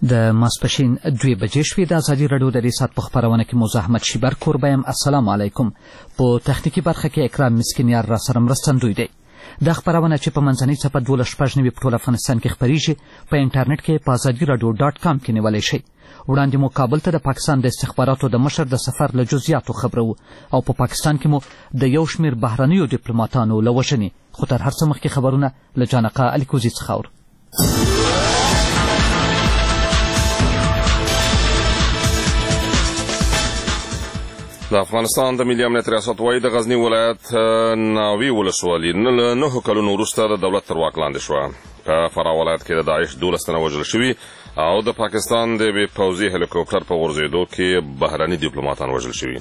د ماسپښین 2 بجې شوې. د ازادي راډیو د ریاست په خپرونه کې موزه احمد شیبر کوربه یم. السلام علیکم. په تخنیکي برخه کې اکرام مسکینیار را سره مرستندوی دی. دا خپرونه چې په منځنۍ څپه 12:09 په ټول افغانستان کې خپریږي په انټرنیټ کې په azadiراdio.com کې نیولی شئ. وړاندې مو کابل ته د پاکستان د استخباراتو د مشر د سفر له جزئیاتو خبرو او په پاکستان کې مو د یو شمېر بهرنیو ډیپلوماتانو له وژنې. خو تر هر څه مخکې خبرونه له جانقه الیکوزي څخه اورو. د افغانستان د ملي امنیت ریاست وایي د غزني ولایت ناوې ولسوالي له 9 کلونو وروسته د دولت تر واک لاندې شوه. په فراه ولایت کې د داعش 12 تنه وژل شوي او د پاکستان د یوې پوځي هلیکوپټر په غورځېدو کې بهرني ډیپلوماتان وژل شوي.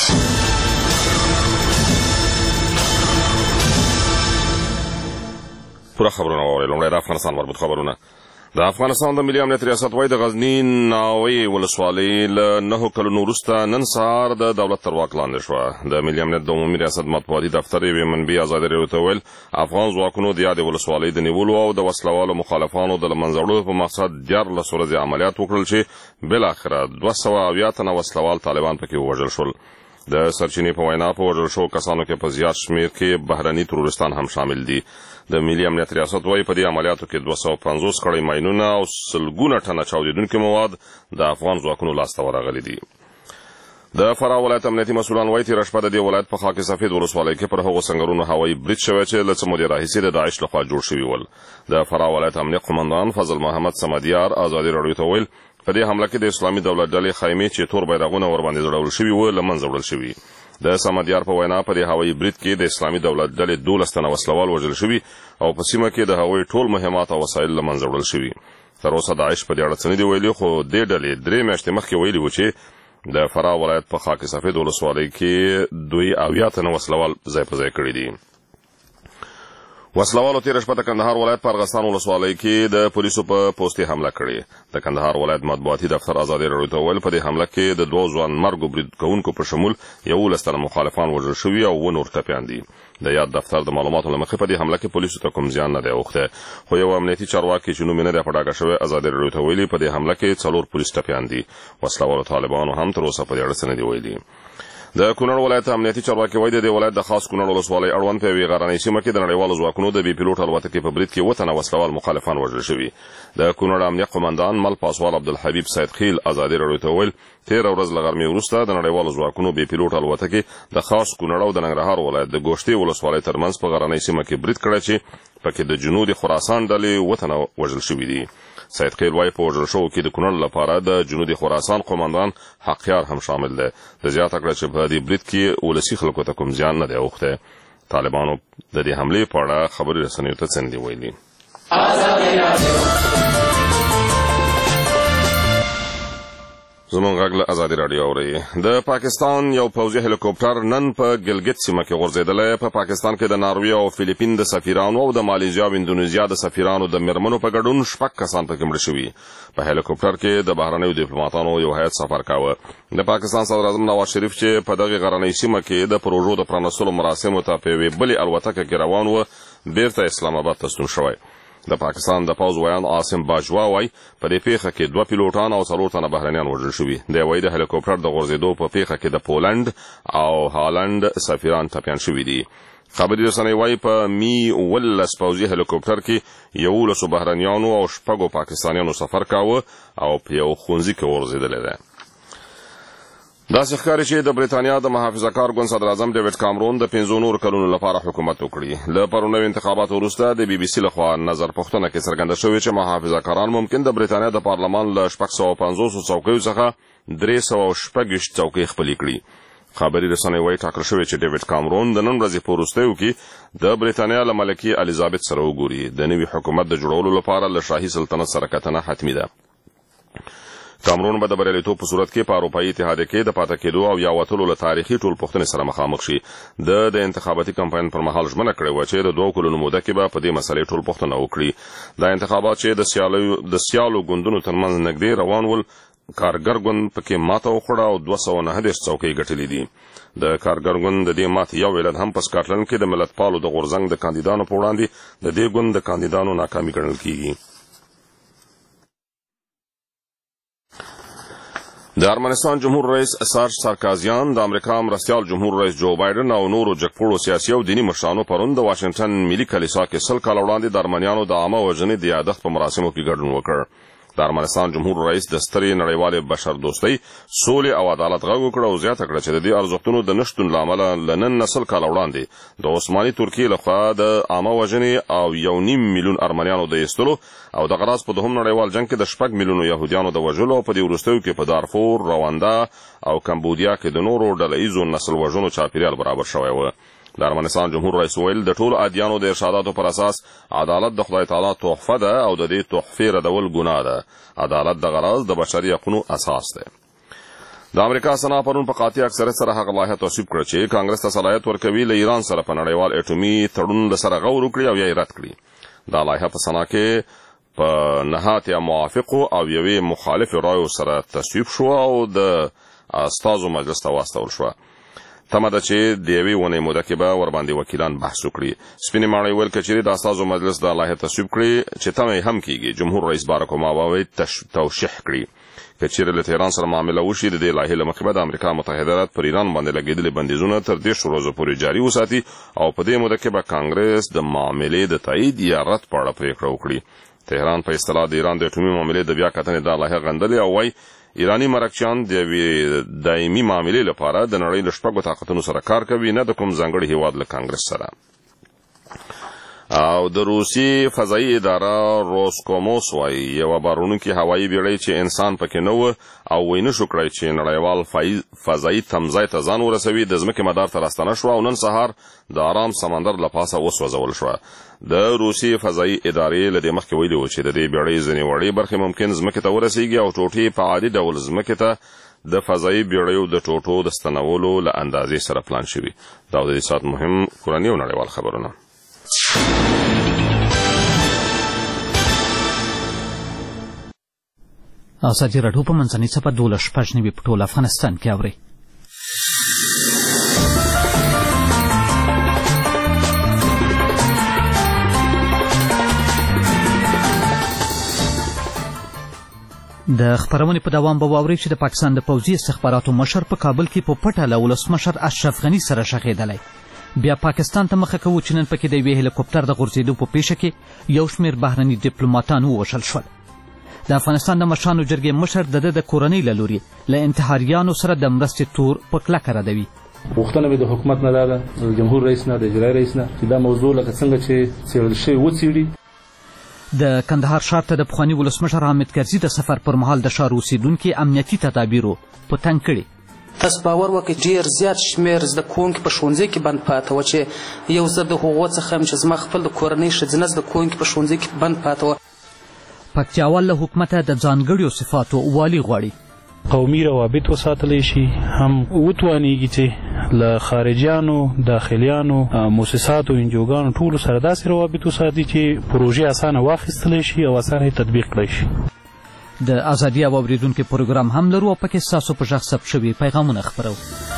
پوره خبرونه واورئ. لومړی د افغانستان مربوط خبرونه. د افغانستان د ملي امنیت ریاست وایي د غزني ناوې ولسوالۍ له 9 کلونو وروسته نن سهار د دولت تر واک لاندې شوه. د ملي امنیت د عمومي ریاست مطبوعاتي دفتر یوې منبع ازادي راډیو ته وویل افغان ځواکونو د یادې ولسوالۍ د نیولو او د وسلوالو مخالفانو د له منځه وړلو په مقصد 14 ورځې عملیات وکړل چې بالاخره 270 تنه وسلوال طالبان پکې ووژل شول. د سرچینې په وینا په وژل شوو کسانو کې په زیات شمېر کې بهرني ترورستان هم شامل دي. د ملي امنیت ریاست وایي په دې عملیاتو کې 250 کړۍ ماینونه او سلګونه ټنه چاودېدونکي مواد د افغان ځواکونو لاسته ورغلي دي. د فراه ولایت امنیتي مسؤلان وایي تېره شپه د دې ولایت په خاک سفید ولسوالۍ کې پر هغو سنګرونو هوایي برید شوی چې له څه مودې راهیسې د داعش لخوا جوړ شوي ول. د فراه ولایت امنیه قمندان فضل محمد صمدیار ازادي راډیو ته وویل په دې حمله کې د اسلامي دولت ډلې خیمې چې تور بیرغونه ورباندې ځړول شوي وو له منځه وړل شوي. د صمدیار په وینا په دې هوایي برید کې د اسلامي دولت ډلې 12 تنه وسلوال وژل شوي او په سیمه کې د هغوی ټول مهمات او وسایل له منځه وړل شوي. تر اوسه داعش په دې اړه څه نه دي ویلي، خو دې ډلې 3 میاشتې مخکې ویلي وو چې د فراه ولایت په خاک سفید ولسوالۍ کې 72 تنه وسلوال ځای په ځای کړي دي. وسلوالو تېره شپه د کندهار ولایت په ارغستان ولسوالۍ کې د پولیسو په پوستې حمله کړې. د کندهار ولایت مطبوعاتي دفتر ازادي راډیو ته وویل په دې حمله کې د 2 ځوان مرګو برید کوونکو په شمول 11 تنه مخالفان وژل شوي او 9 نور ټپیان دي. د یاد دفتر د معلوماتو له مخې په دې حمله کې پولیسو ته کوم زیان نه دی اوښتی، خو یو امنیتي چارواکي چې نوم یې نه دی په ډاګه شوی ازادي راډیو ته ویلي په دې حمله کې 4 پولیس ټپیان دي. وسلوالو طالبانو هم تر اوسه په دې اړه څه نه دي ویلي. د کونړ ولایت امنیتي چارواکي وایي د دې ولایت د خاص کونړ ولسوالۍ اړوند په یوې غرنۍ سیمه کې د نړیوالو ځواکونو د بې پیلوټ الوتکې په برید کې 7 تنه وسلوال مخالفان وژل شوي. د کونړ امنیه قمندان مل پاسوال عبدالحبیب سید خیل ازادي راډیو ته وویل 13 ورځ له غرمې وروسته د نړیوالو ځواکونو بې پیلوټ الوتکې د خاص کونړ او د ننګرهار ولایت د ګوشتې ولسوالۍ ترمنځ په غرنۍ سیمه کې برید کړی چې پکې د جنوب خراسان ډلې 7 تنه وژل شوي دي. سید خیل وایي په وژل شوو کې د کونړ لپاره د جنوب خراسان قمندان حقیار هم شامل دی. د زیاته کړه چې په دې برید کې ولسي خلکو ته کوم زیان نه دی اوښتی. طالبانو د دې حملې په اړه خبري رسنیو ته څه نه دي ویلي. زموږ غږ له ازادي راډیو اورئ. د پاکستان یو پوځي هلیکوپټر نن په ګلګت سیمه کې غورځېدلی. په پاکستان کې د ناروې او فلیپین د سفیرانو او د مالیزیا او اندونیزیا د سفیرانو د میرمنو په ګډون 6 کسان پکې مړه شوي. په هلیکوپټر کې د بهرنیو ډیپلوماتانو یو هیئت سفر کاوه. د پاکستان صدراعظم نواز شریف چې په دغه غرنۍ سیمه کې د پروژو د پرانستلو مراسمو ته په یوې بلې الوتکه کې روان و بیرته اسلام آباد ته ستون شوی. د پاکستان د پوځ ویان عاصم باجوا وایي په دې پیښه کې 2 پیلوټان او 4 تنه بهرنیان وژل شوي. دی وایي د هلیکوپټر د غورځېدو په پیښه کې د پولند او هالند سفیران ټپیان شوي دي. خبري رسنۍ وایي په می 11 پوځي هلیکوپټر کې 11 بهرنیانو او 6 پاکستانیانو سفر کاوه او په یو ښوونځي کې غورځېدلی دی. داسې ښکاري چې د بریتانیا د محافظه کار ګوند صدراعظم ډیوډ کامرون د 5 نورو کلونو لپاره حکومت وکړي. له پرونیو انتخاباتو وروسته د بي بي سي لخوا نظر پوښتنه کې څرګنده شوې چې محافظه کاران ممکن د بریتانیا د پارلمان له 650 څوکیو څخه 326 څوکۍ خپلې کړي. خبري رسنۍ وایي ټاکل شوې چې ډیوډ کامرون د نن ورځې په وروستیو کې د بریتانیا له ملکې الیزابت سره وګوري. د نوي حکومت د جوړولو لپاره له شاهي سلطنت سره کتنه حتمي ده. کامرون به د بریالیتوب په صورت کې په اروپایي اتحادیه کې د پاتې کېدو او یا وتلو له تاریخي ټولپوښتنې سره مخامخ شي. د انتخاباتي کمپاین پر مهال ژمنه کړې وه چې د 2 کلونو موده کې به په دې مسلې ټولپوښتنه وکړي. دا انتخابات چې د سیالو ګوندونو ترمنځ نږدې روان ول کارګر ګوند پکې ماته وخوړه او 209 څوکۍ ګټلې دي. د کارګر ګوند د دې ماتې یو علت هم په سکاټلند کې د ملتپالو د غورځنګ د کاندیدانو په وړاندې د دې ګوند د کاندیدانو ناکامي ګڼل کیږي. د ارمنستان جمهور رئیس سارج سارکازیان د امریکا مرستیال جمهور رئیس جو بایدن او نورو جګپوړو سیاسي او دینی مشرانو پرون د واشنگټن ملي کلیسا کې 100 کال وړاندې د ارمنیانو د عامه وژنې د یادښت په مراسمو کې ګډون وکړ. د ارمنستان جمهور رئیس د سترې نړیوالې بشردوستۍ، سولې او عدالت غږ وکړ او زیاته کړه چې د دې ارزښتونو د نشتون له امله له نن 100 کال وړاندې د عثماني ترکیې لخوا د عامه وژنې او 1.5 میلیون ارمنیانو د ایستلو او د غراض په دوهم نړیوال جنګ کې د 6 میلیونو یهودیانو د وژلو او په دې وروستیو کې په دارفور، رواندا او کمبودیا کې د نورو ډلهییزو نسل وژنو چاپیریال برابر شوی و. د ارمنستان جمهور رئیس ویل د ټولو ادیانو د ارشاداتو پر اساس عدالت د خدای تعالی تحفه ده او د دې تحفې ردول ګناه ده. عدالت د غراض د بشري حقوقو اساس ده. د امریکا سنا پرون په قاطع اکثریت سره هغه لایحه تصویب کړه چې کانګرس ته صلاحیت ورکوي له ایران سره په نړیوال اټومي تړون سره غور وکړي او یې رد کړي. دا لایحه په سنا کې په نهایت موافق او یوې مخالف رایو سره تصویب شو او د استازو مجلس ته واستول شو. تمه ده چې د یوې ونې موده کې به ورباندې وکیلان بحث وکړي. سپینې ماڼۍ ویل که چیرې د استازو مجلس دا لایحه تصویب کړي چې تمه یې هم کیږي جمهور رئیس باراک اوباما به توشیح کړي. که چیرې له تهران سره معامله وشي د دې لایحې له مخې به د امریکا متحده ایالات پر ایران باندې لګېدلي بندیزونه تر 10 ورځو پورې جاري وساتي او په دې موده کې به کانګرس د معاملې د تایید یا رد په اړه پرېکړه وکړي. تهران په اصطلاح د ایران د اټومي معاملې د بیا کتنې دا لایحه غندلې او وایي ایرانی مرکچیان د یوې دایمي معاملې لپاره د نړۍ له 6 طاقتونو سره کار کوي، نه د کوم ځانګړي هیواد له کانګرس سره. او د روسي فضایي اداره روسکوموس وایي یوه بارونکې هوایي بیړۍ چې انسان پکې نه و او ویې نشو کړی چې نړیوال فضایي تمځای ته ځان ورسوي د ځمکې مدار ته راستنه شوه او نن سهار د آرام سمندر له پاسه وسوځول شوه. د روسي فضایي ادارې له دې مخکې ویلي و چې د دې بیړۍ ځینې وړې برخې ممکن ځمکې ته ورسیږي او ټوټې په عادي ډول ځمکې ته د فضایي بیړیو د ټوټو د ستنولو له اندازې سره پلان شوي. دا د دې ساعت مهم کورني او نړیوال خبرونه. ازادي راډیو په منځنۍ څپه 12 په ټول افغانستان کې اوري. د خبرونې په دوام به واورئ چې د پاکستان د پوځي استخباراتو مشر په کابل کې په پټه له ولسمشر اشرف غني سره شخېدلی. بیا پاکستان ته مخه کوو چې نن پکې د یوې هلیکوپټر د غورځېدو په پیښه کې یو شمېر بهرني ډیپلوماتان ووژل شول. د افغانستان د مشرانو جرګې مشر د ده د کورنۍ له لوري له انتحاریانو سره د مرستې تور په کلکه ردوي. غوښتنه به د حکومت نه ده، د جمهور رئیس نه، د اجرایي رئیس نه، چې دا موضوع لکه څنګه چې څېړل شوې وڅېړي. د کندهار ښار ته د پخواني ولسمشر حامد کرزي د سفر پر مهال د ښار اوسېدونکي امنیتي تدابیرو په تنګ کړي. تاسو باور وکړئ ډېر زیات شمېر زده کوونکي په ښوونځي کې بند پاته وو چې یو زه د هغو څخه یم چې زما خپل د کورنۍ ښځینه زده کوونکي په ښوونځي کې بند پاته وو. پکتیاوال له حکومته د ځانګړیو صفاتو والي غواړي. قومي روابط وساتلی شي، هم وتوانیږي چې له خارجیانو، داخلیانو، مؤسساتو، انجوګانو ټولو سره داسې روابط وساتي چې پروژې اسانه واخیستلی شي او اسانه تطبیق کړی شي. د ازادي او اوریدونکو پروګرام هم لرو او پکې ستاسو په غږ ثبت شوي پیغامونه خپرو.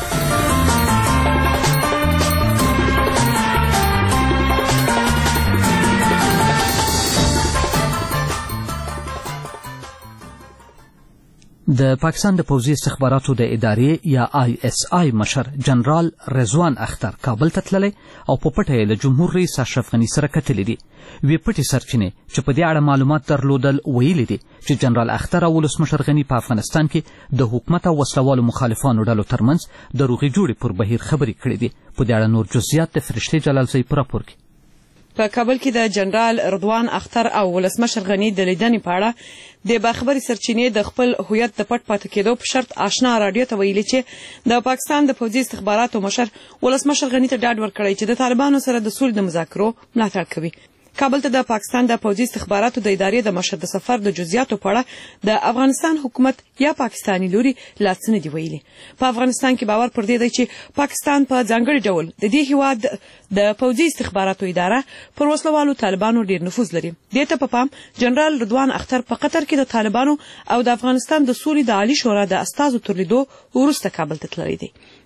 د پاکستان د پوځي استخباراتو د ادارې یا ISI مشر جنرال رضوان اختر کابل ته تللی او په پټه یې له جمهور رئیس اشرف غني سره کتلي دي. وی پټې سرچینې چې په دې اړه معلومات درلودل ویلي دي چې جنرال اختر او ولسمشر غني په افغانستان کې د حکومت او وسلوالو مخالفانو ډلو ترمنځ د روغې جوړې پر بهیر خبرې کړې دي. په دې اړه نور جزئیات د فرشتې جلالزی په راپور کې. په کابل کې د جنرال رضوان اختر او ولسمشر غني د لیدنې په اړه د باخبري سرچینې د خپل هویت د پټ پاتې کېدو په شرط آشنا راډیو ته ویلي چې د پاکستان د پوځي استخباراتو مشر ولسمشر غني ته ډاډ ورکړی چې د طالبانو سره د سولې د مذاکرو ملاتړ کوي. کابل ته د پاکستان د پوځي استخباراتو د ادارې د مشر د سفر د جزئیاتو په اړه د افغانستان حکومت یا پاکستاني لوري لا څه نه دي ویلي. په افغانستان کې باور پر دې دی چې پاکستان په ځانګړي ډول د دې هیواد د پوځي استخباراتو اداره پر وسلوالو طالبانو ډیر نفوذ لري. دې ته په پام جنرال رضوان اختر په قطر کې د طالبانو او د افغانستان د سولې د عالی شورا د استازو تر لیدو وروسته کابل ته تللی دی.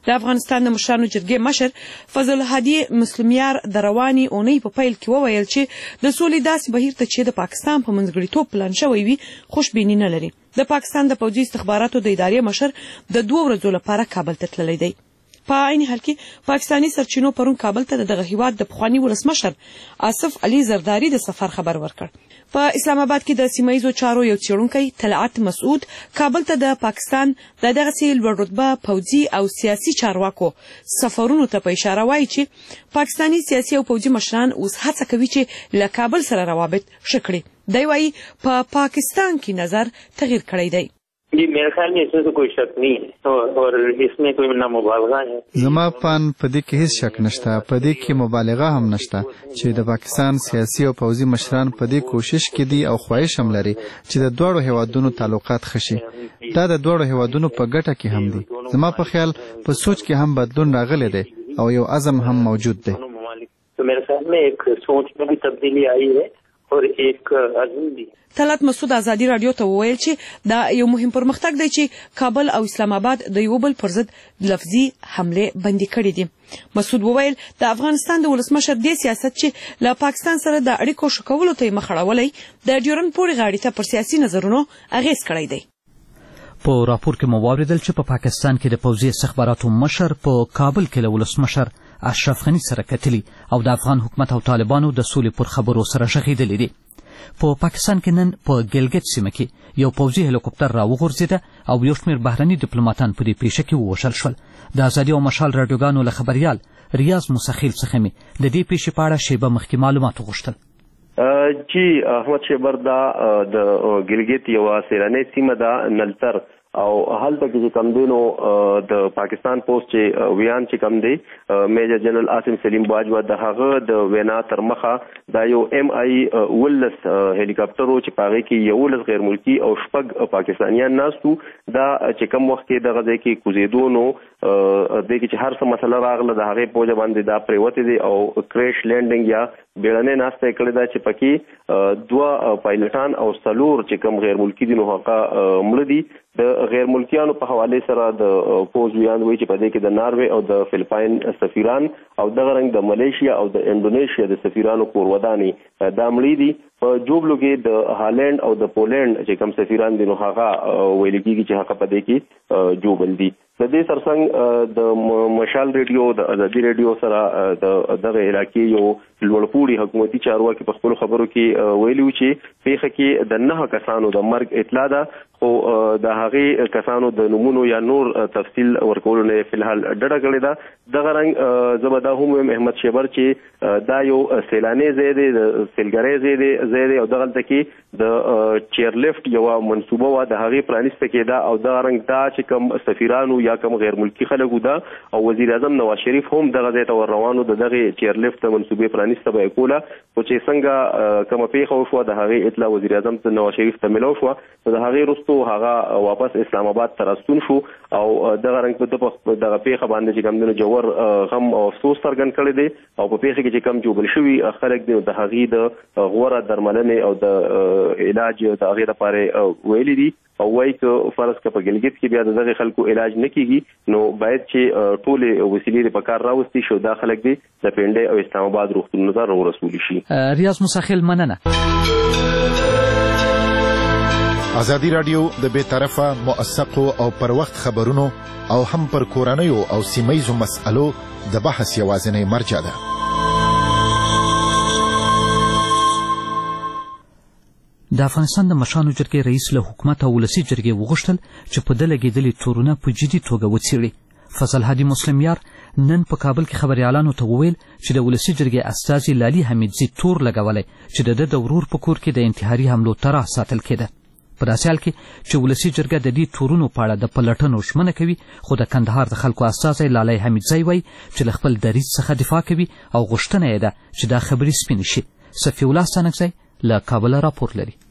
د افغانستان د مشرانو جرګې مشر فضل الهادي مسلمیار د رواني اونۍ په پیل کې وویل چې د سولې داسې بهیر ته چې د پاکستان په منځګړیتوب پلان شوی وي خوشبیني نه لري. د پاکستان د پوځي استخباراتو د ادارې مشر د 2 ورځو لپاره کابل ته تللی دی. په عین حال کې پاکستاني سرچینو پرون کابل ته دغه هیواد د پخواني ولسمشر آصف علي زرداری د سفر خبر ورکړ. په اسلام آباد کې د سیمایي چارو یو څېړونکی طلعت مسعود کابل ته د پاکستان د دغسې لوړ رتبه پوځي او سیاسي چارواکو سفرونو ته په اشاره وایي چې پاکستاني سیاسي او پوځي مشران اوس هڅه کوي چې له کابل سره روابط ښه کړي. دی وایي په پاکستان کې نظر تغییر کړی دی. जी मेरे ख्याल में इसमें तो कोई शक नहीं है और इसमें कोई ना मुबालगा है. زما پان په دې کې هیڅ شک نشته، په دې کې مبالغه هم نشته چې د پاکستان سیاسي او پوځي مشران په دې کوشش کې دي او خواهش هم لري چې د دوړو هیوادونو تعلقات خشي. دا د دوړو هیوادونو په ګټه کې هم دي. زما په خیال په سوچ کې هم بدلون راغلی دی او یو عزم هم موجود دی. तो मेरे ख्याल में एक सोच में भी तब्दीली आई है और एक अज़म भी. طلعت مسعود ازادي رادیو ته وویل چې دا یو مهم پرمختګ دی چې کابل او اسلام آباد د یو بل پر ضد لفظي حمله بندي کړې دي. مسعود وویل د افغانستان د ولسمشر دې سیاست چې له پاکستان سره د اړیکو ښه کولو ته یې مخړولی د ډیورنډ پورې غاړې ته پر سیاسي نظرونو اغیز کړی دی. په راپور کې مو واوریدل چې په پاکستان کې د پوځي استخباراتو مشر په کابل کې له ولسمشر اشرف غني سره کتلي او د افغان حکومت او طالبانو د سولې پر خبرو سره غږېدلي دي. په پاکستان کې نن په ګلګت سیمه کې یو پوځي هلیکوپټر راوغورځېده او یو شمېر بهرني ډیپلوماتان په دې پیښه کې ووژل شول. د ازادي او مشال راډیوګانو له خبریال ریاض مسخیل څخه مې د دې پیښې په اړه شیبه مخکې معلومات وغوښتل. جی احمد شیبر دا د ګلګت یوه سیلانۍ سیمه ده نلتر او هلته کې چې کم دی نو د پاکستان پوسټ چې ویان چې کم دی میجر جنرال عاصم سلیم باجوه د هغه د وینا تر مخه دا یو MI 19 هلیکاپټر چې په هغې کې 11 غیر ملکي او 6 پاکستانیان ناست وو. دا چې کم وخت کې دغه ځای کې کوزېدو نو دې کې چې هر څه مسله راغله د هغې په وجه باندې دا پرېوتې دی او کریش لینډینګ یا بیړنۍ ناسته یې کړې ده چې پکې 2 پایلټان او 4 چې کم غیر ملکي دي نو هغه مړه دي. د غیر ملکیانو په حواله سره د پوز ویان وایي چې په دې کې د ناروې او د فلپاین سفیران او دغه رنګ د ملیشیا او د انډونیشیا د سفیرانو کوروداني دا مړي دي. په جوبلو کې د هالند او د پولند چې کوم سفیران دي نو هغه ویل کېږي چې هغه په دې کې جوبل دي. د دې ترڅنګ د مشال ریډیو د ازادي ریډیو سره دغه علاقې یو لوړپوړي حکومتي چارواکي په خپل خبرو کې ویلي چې پیښه کې د 9 کسانو د مرګ اطلاع ده خو د هغې کسانو د نومونو یا نور تفصیل ورکولو نه فلحال ډډه کړې ده. دغه رنګ زه به دا هم وایم احمد شیبر چې دا یو سیلاني ځای دی د سیلګرۍ ځای دی او دغلته کې د چیرلیفټ یوه منصوبه وه د هغې پرانیسته کېده او دغه رنګ دا چې کوم سفیرانو یا کوم غیر ملکي خلکو ده او وزیر اعظم نواز شریف هم دغه ځای ته ور روانو د دغې چیرلیفټ منصوبې پرانیسته به یې کوله خو چې څنګه کومه پیښه وشوه د هغې اطلاع وزیر اعظم ته نواز شریف ته میلاو شوه نو د هغې وروستو هغه واپس اسلام آباد ته راستون شو او دغه رنګ په دغه پیښه باندې چې کوم دی جوړ غم او افسوس څرګند کړی دی او په پیښه کې چې کوم جوړل شوي خلک دي د هغې د غوره درملنې او د علاج د هغې لپاره ویلي دي او وایي که فرض که په ګلګت کې بیا د دغې خلکو علاج نه کېږي نو باید چې ټولې وسیلې په کار راوستي شي دا خلک دي د پنډۍ او اسلام آباد روغتونونو ته راورسولی شي. ریاض مسخیل مننه. ازادي راډیو د بې طرفه موثقو او پر وخت خبرونو او هم پر کورنیو او سیمهیزو مسألو د بحث یوازینۍ مرجع ده. د افغانستان د مشرانو جرګې رئیس له حکومت او ولسي جرګې وغوښتل چې په ده لګېدلي تورونه په جدي توګه وڅېړي. فضل الهادي مسلمیار نن په کابل کې خبریالانو ته وویل چې د ولسي جرګې استازي لالي حمیدزي تور لګولی چې د ده د ورور په کور کې د انتحاري حملو طرح ساتل کېده. په داسې حال کې چې ولسي جرګه د دې تورونو په اړه د پلټنو ژمنه کوي خو د کندهار د خلکو استازی لالی حمیدزی وایي چې له خپل دریځ څخه دفاع کوي او غوښتنه یې ده چې دا خبرې سپینې شي. صفي الله ستانکزی له کابله راپور لري.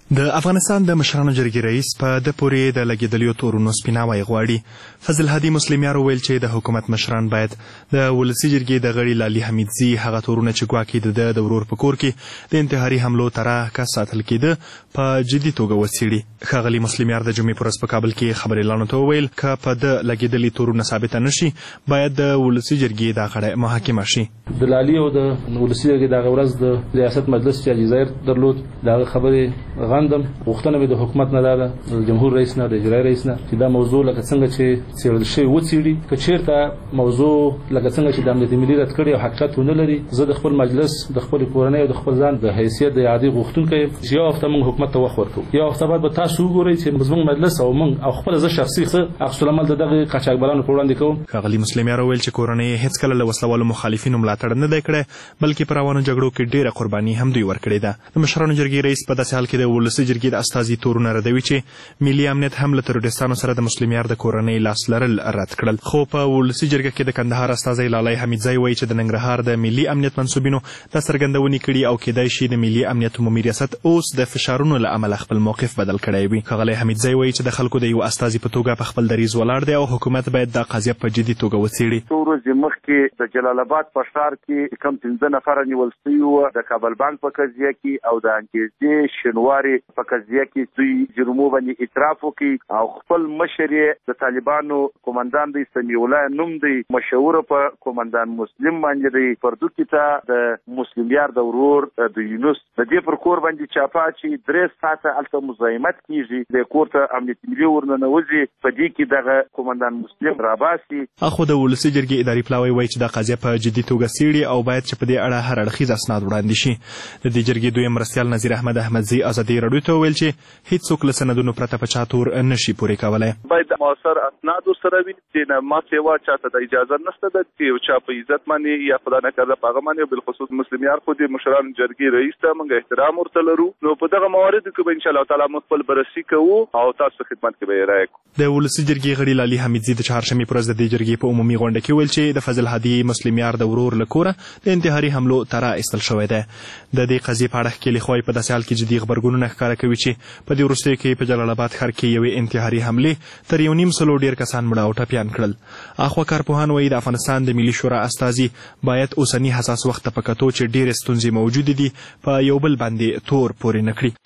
د افغانستان د مشرانو جرګې رئیس په د پورې د لګیدلیو تورونو سپیناوی غواړي. فضل هادي مسلمیار وویل چې د حکومت مشران باید د ولسي جرګې د غړي لالي حمیدزي هغه تورونه چې ګواکې د ورور په کور کې د انتحاري حملو ترا ساتل کېده په جدي توګه وڅېړي. ښاغلي مسلمیار د جمعې په ورځ په کابل کې خبريالانو ته وویل که په د لګیدلي تورونه ثابته نشي باید د ولسي جرګې دا غړی محاکمه شي. د لالي او د ولسي جرګې دغه ورځ د ریاست مجلس چې جزایر درلود دغه خبرې غندم. غوښتنه مې د حکومت نه ده د جمهور رئیس نه د اجرایي رئیس نه چې دا موضوع لکه څنګه چې څېړل شوی وڅېړي. که چېرته موضوع لکه څنګه چې د امنیت ملي رد کړی او حقیقت ونه لري زه د خپل مجلس د خپل کورنۍ او د خپل ځان د حیثیت د عادي غوښتونکی چې یو هفته موږ حکومت ته وخت ورکوو. یو هفته بعد به تاسو وګورئ چې زموږ مجلس او موږ او خپل زه شخصي عکس العمل د دغه قاچاقبرانو په وړاندې کوم. ښاغلي مسلمیار وویل چې کورنۍ هیڅ کله له وسلوالو مخالفینو ملاتړ نه دی کړی بلکې په روانو جګړو کې ډېره قرباني هم دوی ورکړې ده. د مشرانو جرګې رئیس په داسې حال کې د ولسي جرګې د استازي تورونه ردوي چې ملي امنیت هم له تروریستانو سره د مسلمیار د کورنۍ لاس لرل رد کړل. خو په ولسي جرګه کې د کندهار استازی لالي حمیدزی وایي چې د ننګرهار د ملي امنیت منسوبینو دا څرګندونې کړي او کېدای شي د ملي امنیت عمومي ریاست اوس د فشارونو له امله خپل موقف بدل کړی وي. ښاغلی حمیدزی وایي چې د خلکو د یو استازي په توګه په خپل دریځ ولاړ دی او حکومت باید دا قضیه په جدي توګه وڅېړي. څو ورځې مخکې د جلال آباد په ښار کې کم 15 نفره نیول شوي وو د کابل بانک په قضیه کې او د انګریزي شینواري په قضیه کې دوی جرمو باندې اعتراف وکړي او خپل مشر د طالبانو قومندان دی سمیع الله نوم دی مشهور په قومندان مسلم باندې دی پردو کې ته د مسلمیار د ورور د یونس د دې پر کور باندې چاپا چې 3 ساعته الته مزاحمت کیږي د کور ته امنیت ملي ورننوځي په دې کې دغه قومندان مسلم راباسي. اخو د ولسي جرګې اداري پلاوی وایي چې دا قضیه په جدي توګه څېړي او باید چې په دې اړه هر اړخیز اسناد وړاندې شي. د دې جرګې دویم مرستیال نظیر احمد احمدزي ازادي راډیو ته وویل چې هیڅوک له سندونو پرته په چا تور نشي پورې کولی. باید موثر اسناد ورسره وي چې نه ما سیوا چاته د اجازه نشته ده چې یو چا په عزت باندې یا خدای نکرده په هغه باندې بالخصوص مسلمیار خو د مشرانو جرګې رئیس ته موږ احترام ورته لرو. نو په دغه مواردو کې به انشاءالله تعالی موږ خپل بررسي کوو او تاسو په خدمت کې به یې رایې کوو. د ولسي جرګې غړي لالي حمیدزي د چهارشنبې پر ورځ د دې جرګې په عمومي غونډه کې ویل چې د فضل هادي مسلمیار د ورور له کوره د انتحاري حملو ترا ایستل شوی دی. د دې قضیې په اړه ښکېلې خواوې په داسې حال کې جدي غبرګونونه ښکاره کوي چې په دې وروستیو کې په جلال آباد ښار کې یوې انتحاري حملې تر 1.5 ډېر کسان مړه او ټپیان کړل. اخوا کارپوهان وایي د افغانستان د ملي شورا استازي باید اوسني حساس وخت ته په کتو چې ډېرې ستونزې موجودې دي په یو بل باندې تور پورې نه کړي.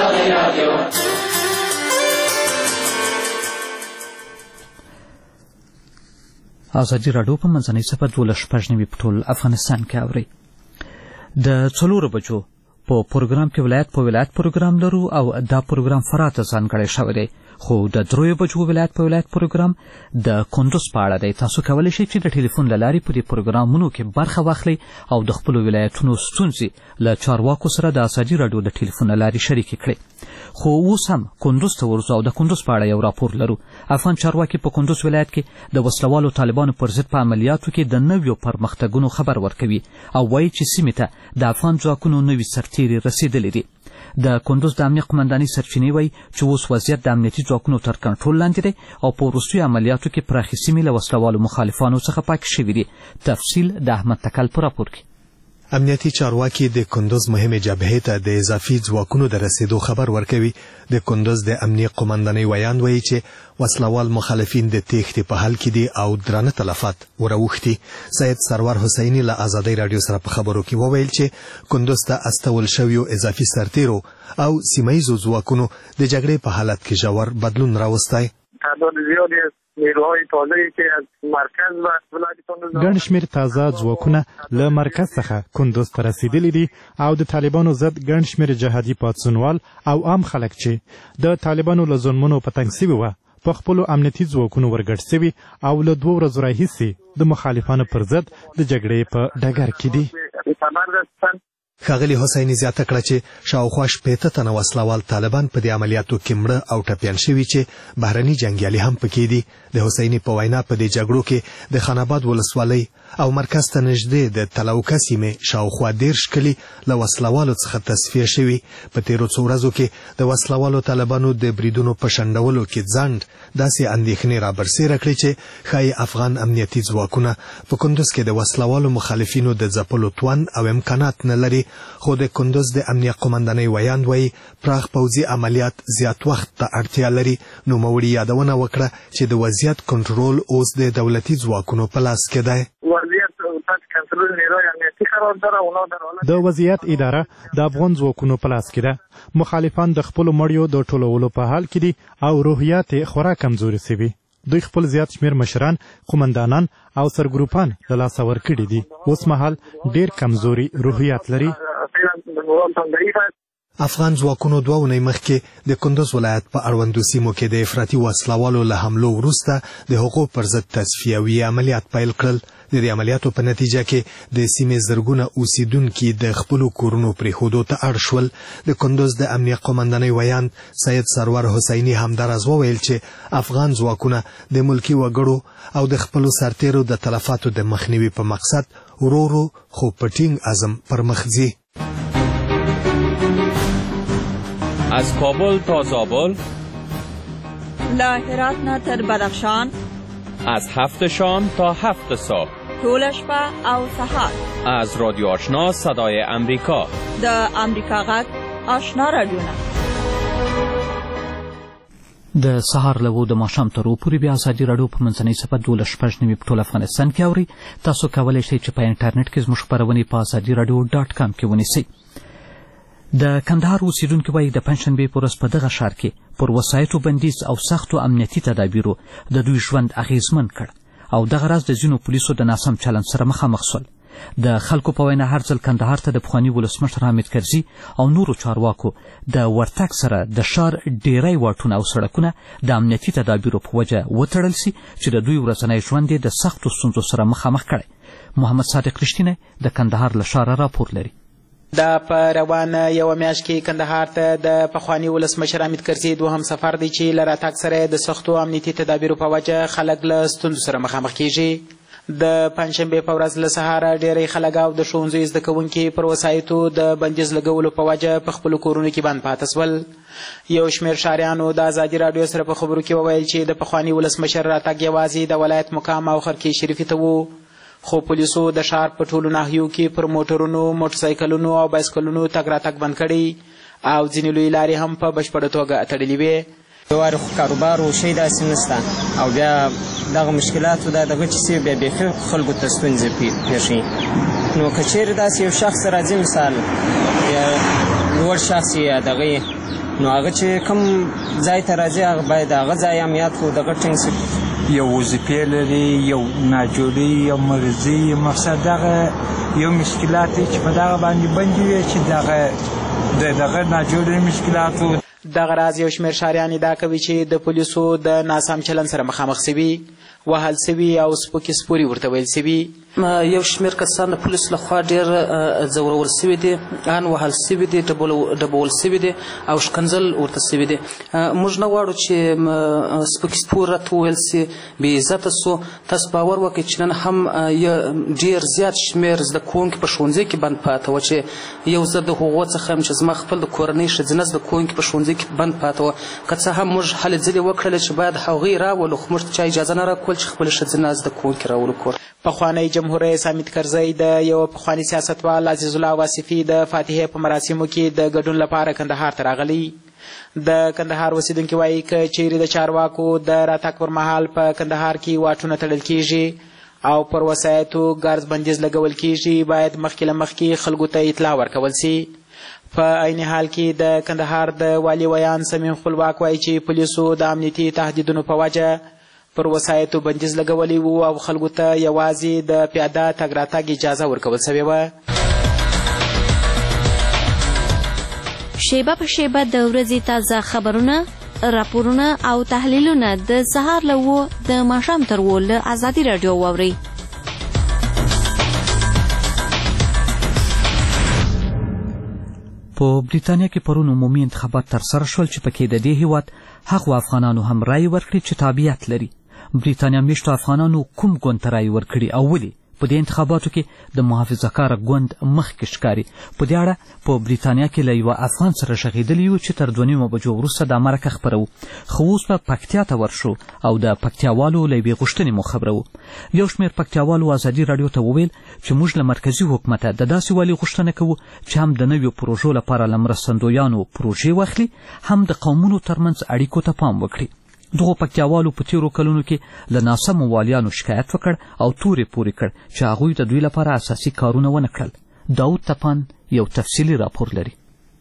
ازادي راډیو په منځنۍ صفحه 12 په ټول افغانستان کې اوري. د 4 بجو په پروګرام کې ولایت په ولایت پروګرام لرو او دا پروګرام فرات ځانګړی شوی دی. خو د 3 بجو ولایت په ولایت پروګرام د کندوز په اړه دی. تاسو کولی شئ چې د ټلیفون له لارې په دې پروګرامونو کې برخه واخلئ او د خپلو ولایتونو ستونزې له چارواکو سره د ازادي راډیو د ټلیفون له لارې شریکې کړئ. خو اوس هم کندوز ته ورځو او د کندوز په اړه یو راپور لرو. افغان چارواکي په کندوز ولایت کې د وسلوالو طالبانو پر ضد په عملیاتو کې د نویو پرمختګونو خبر ورکوي او وایي چې سیمې ته د افغان ځواکونو نوي سرتیري رسېدلي دي. د کندوز د امنیت قمندانۍ سرچینې وایي چې اوس وضعیت د امنیتي ځواکونو تر کنټرول لاندې دی او په وروستیو عملیاتو کې پراخې سیمې له وسلوالو مخالفانو څخه پاکې شوي دي. تفصیل د احمد تکل په راپور کې. امنیتي چارواکي د کندوز مهمه جبهې ته د اضافي ځواکونو د رسیدو خبر ورکوي. د کندوز د امنیت قمندانۍ ویان وایي چې وسلوال مخالفین د تېښتې په حال کې دي او درانه تلفات وراوښتي. سید سرور حسیني له ازادي راډیو سره په خبرو کې وویل چې کندوز ته استول شویو اضافي سرتیرو او سیمایزو ځواکونو د جګړې په حالت کې ژور بدلون راوستی. نیروهای تازه‌ای که از مرکز و ولایت کندوز ګڼ شمېر تازه ځواکونه له مرکز څخه کندوز ته رسیدلي دي او د طالبانو ضد ګڼ شمېر جهادي پاڅونوال او عام خلک چې د طالبانو له ظلمونو په تنګ سوي وه په خپلو امنیتي ځواکونو ورګډ سوي او له 2 ورځو راهیسې د مخالفانو پر ضد د جګړې په ډګر کې دي. ښاغلي حسیني زیاته کړه چې شاوخوا 80 تنه وسلوال طالبان په دې عملیاتو کې مړه او ټپیان شوي چې بهرني جنګیالي هم پکې دي. د حسیني په وینا په دې جګړو کې د خان آباد ولسوالۍ او مرکز ته نږدې د تلوکه سیمې شاوخوا 10 کلي له وسلوالو څخه تصفیه شوي. په تیرو څو ورځو کې د وسلوالو طالبانو د بریدونو په شنډولو کې ځنډ داسې اندېښنې رابرسېره کړې چې ښایي افغان امنیتي ځواکونه په کندوز کې د وسلوالو مخالفینو د ځپلو توان او امکانات نه لري. خو د کندوز د امنیه قومندانۍ ویاند وایي پراخ پوځي عملیات زیات وخت ته اړتیا لري. نوموړي یادونه وکړه چې د وضعیت کنټرول اوس د دولتي ځواکونو په لاس کې دی. د وضعیت اداره د افغان ځواکونو په لاس کې ده. مخالفان د خپلو مړیو د ټولولو په حال کې دي او روحیات یې خورا کمزوري سوي. دوی خپل زیات شمیر مشران، قومندانان او سرګروپان له لاسه ورکړي دي. اوس مهال ډیر کمزوري روحیات لري. افغان ځواکونو 2 اونۍ مخکې د کندوز ولایت په اړوندو سیمو کې د افراطي وسلوالو له حملو وروسته د هغو پر ضد تصفیوي عملیات پیل کړل. د دې عملیاتو په نتیجه کې د سیمې زرګونه اوسیدونکي د خپلو کورونو پرېښودو ته اړ شول. د کندوز د امنیه قومندانۍ ویاند سید سرور حسیني همداراز وویل چې افغان ځواکونه د ملکي وګړو او د خپلو سرتیرو د تلفاتو د مخنیوي په مقصد ورو ورو خو په ټینګ عزم پرمخ ځي. از کابل تا زابل، له هرات نه تر بدخشان، از 7 شام تا 7 صبح، طول شپه او سحر، از رادیو آشنا صدای امریکا، د امریکا غږ آشنا رادیوونه. د سهار له 9 د ماښام تر 2 پورې بیا ازادي راډیو په منځنۍ صفحه 12 په ټول افغانستان کې اوري. تاسو کولی شئ چې په انټرنیټ کې زموږ خپرونې په ازادي.com کې ونیسئ. د کندهار اوسیدونکي وایي د پنجشنبې په ورځ په دغه ښار کې پر وسایطو بندیز او سختو امنیتي تدابیرو د دوی ژوند اغیزمن کړ او دغه راز د ځینو پولیسو د ناسم چلند سره مخامخ سول. د خلکو په وینا هر ځل کندهار ته د پخواني ولسمشر حامد کرزي او نورو چارواکو د ورتګ سره د ښار ډیری واټونه او سړکونه د امنیتي تدابیرو په وجه وتړل سي چې د دوی ورځنی ژوند یې د سختو ستونزو سره مخامخ کړی. محمد صادق رښتینی د کندهار له ښاره راپور لري. دا په روانه یوه میاشت کې کندهار ته د پخواني ولسمشر حامد کرزي 2هم سفر دی چې له راتګ سره د سختو امنیتي تدابیرو په وجه خلک له ستونزو سره مخامخ کیږي. د پنجشنبې په ورځ له سهاره ډېری خلک او د ښوونځیو زده کوونکي پر وسایطو د بندیز لګولو په وجه په خپلو کورونو کې بند پاته سول. یو شمېر ښاریانو د ازادي راډیو سره په خبرو کې وویل چې د پخواني ولسمشر راتګ یوازې د ولایت مقام او خرکې شریفې ته و، خو پولیسو د ښار په ټولو ناحیو کې پر موټرونو، موټرسایکلونو او بایسکلونو تګ راتګ بند کړی او ځینې لویې لارې هم په بشپړه توګه تړلې وې. یو وارې خو کاروبار و شی داسې نشته او بیا دغه مشکلاتو دا دغه چې سي بیا بیخي خلکو ته ستونزې پېښوي. نو که چیرې داسې یو شخص راځي مثال یا لوړ شخص یا دغه نو هغه چې کوم ځای ته راځي هغه باید هغه ځای امنیت خو دغه ټینګ سي. یو وظیفې لري، یو ناجوړي، یو مرضي، مقصد دغه یو مشکلات چې په دغه باندې بندي وي چې دغه ناجوړي مشکلاتو. دغه راز یو شمېر ښاریان ادعا کوي چې د پولیسو د ناسم چلند سره مخامخ سوي، وهل سوي او سپکې سپورې ورته ویل سوي. یو شمېر کسان د پولیسو لخوا ډېر ځورول سوي دي، ان وهل سوي دي، ډبول سوي دي او شکنځل ورته سوي دي. موږ نه غواړو چې سپکې سپور راته وویل سي، بې عزته سو. تاسو باور وکړئ چې نن هم ډېر زیات شمېر زده کوونکي په ښوونځي کې بند پاته وه چې یو زه د هغو څخه یم چې زما خپل د کورنۍ ښځینه زده کوونکي په ښوونځي کې بند پاته وه. که څه هم موږ هلې ځلې وکړلې چې باید هغوی راولو، خو موږ ته چا اجازه نه راکول چې خپلې ښځینه زده کوونکي راولو کور. پخوانی جمهور رئیس حامد کرزی د یو پخواني سیاستوال عزیز الله واصفي د فاتحې په مراسمو کې د ګډون لپاره کندهار ته راغلی. د کندهار اوسیدونکي وایي که چیرې د چارواکو د راتګ پر مهال په کندهار کې واټونه تړل کیږي او پر وسایطو ګرځ بندیز لګول کیږي، باید مخکې له مخکې خلکو ته اطلاع ورکول سي. په عین حال کې د کندهار د والي ویان صمیم خپلواک وایي چې پولیسو د امنیتي تهدیدونو په وجه پر وسایطو بندیز لګولی و او خلکو ته یوازې د پیاده تګ راتګ اجازه ورکول سوې وه. شیبه په شیبه د ورځې تازه خبرونه، راپورونه او تحلیلونه د سهار له 9 د ماښام تر 10 له ازادي راډیو واورئ. په بریتانیا کې پرون عمومي انتخابات ترسره شول چې پکې د دې هیواد هغو افغانانو هم رایې ورکړې چې تابعیت لري. بریتانیا میشتو افغانانو کوم ګوند ته رایې ورکړي او ولې په دې انتخاباتو کې د محافظه‌کاره ګوند مخکې ښکاري. په دې اړه په بریتانیا کې له یوه افغان سره غږېدلي یو چې تر 2:30 بجو وروسته دا مرکه خپروو. خو اوس په پکتیا ته ورشو او د پکتیاوالو له یوې غوښتنې مو خبروو. یو شمېر پکتیاوالو ازادي راډیو ته وویل چې موږ له مرکزي حکومته د داسې والي غوښتنه کوو چې هم د نویو پروژو لپاره له مرستندویانو پروژې واخلي، هم د قومونو ترمنځ اړیکو ته پام وکړي. دغو پکتیاوالو په تیرو کلونو کې له ناسمو والیانو شکایت وکړ او تورې پورې کړ چې هغوی د دوی لپاره اساسي کارونه ونه کړل. داود تپان یو تفصیلي راپور لري.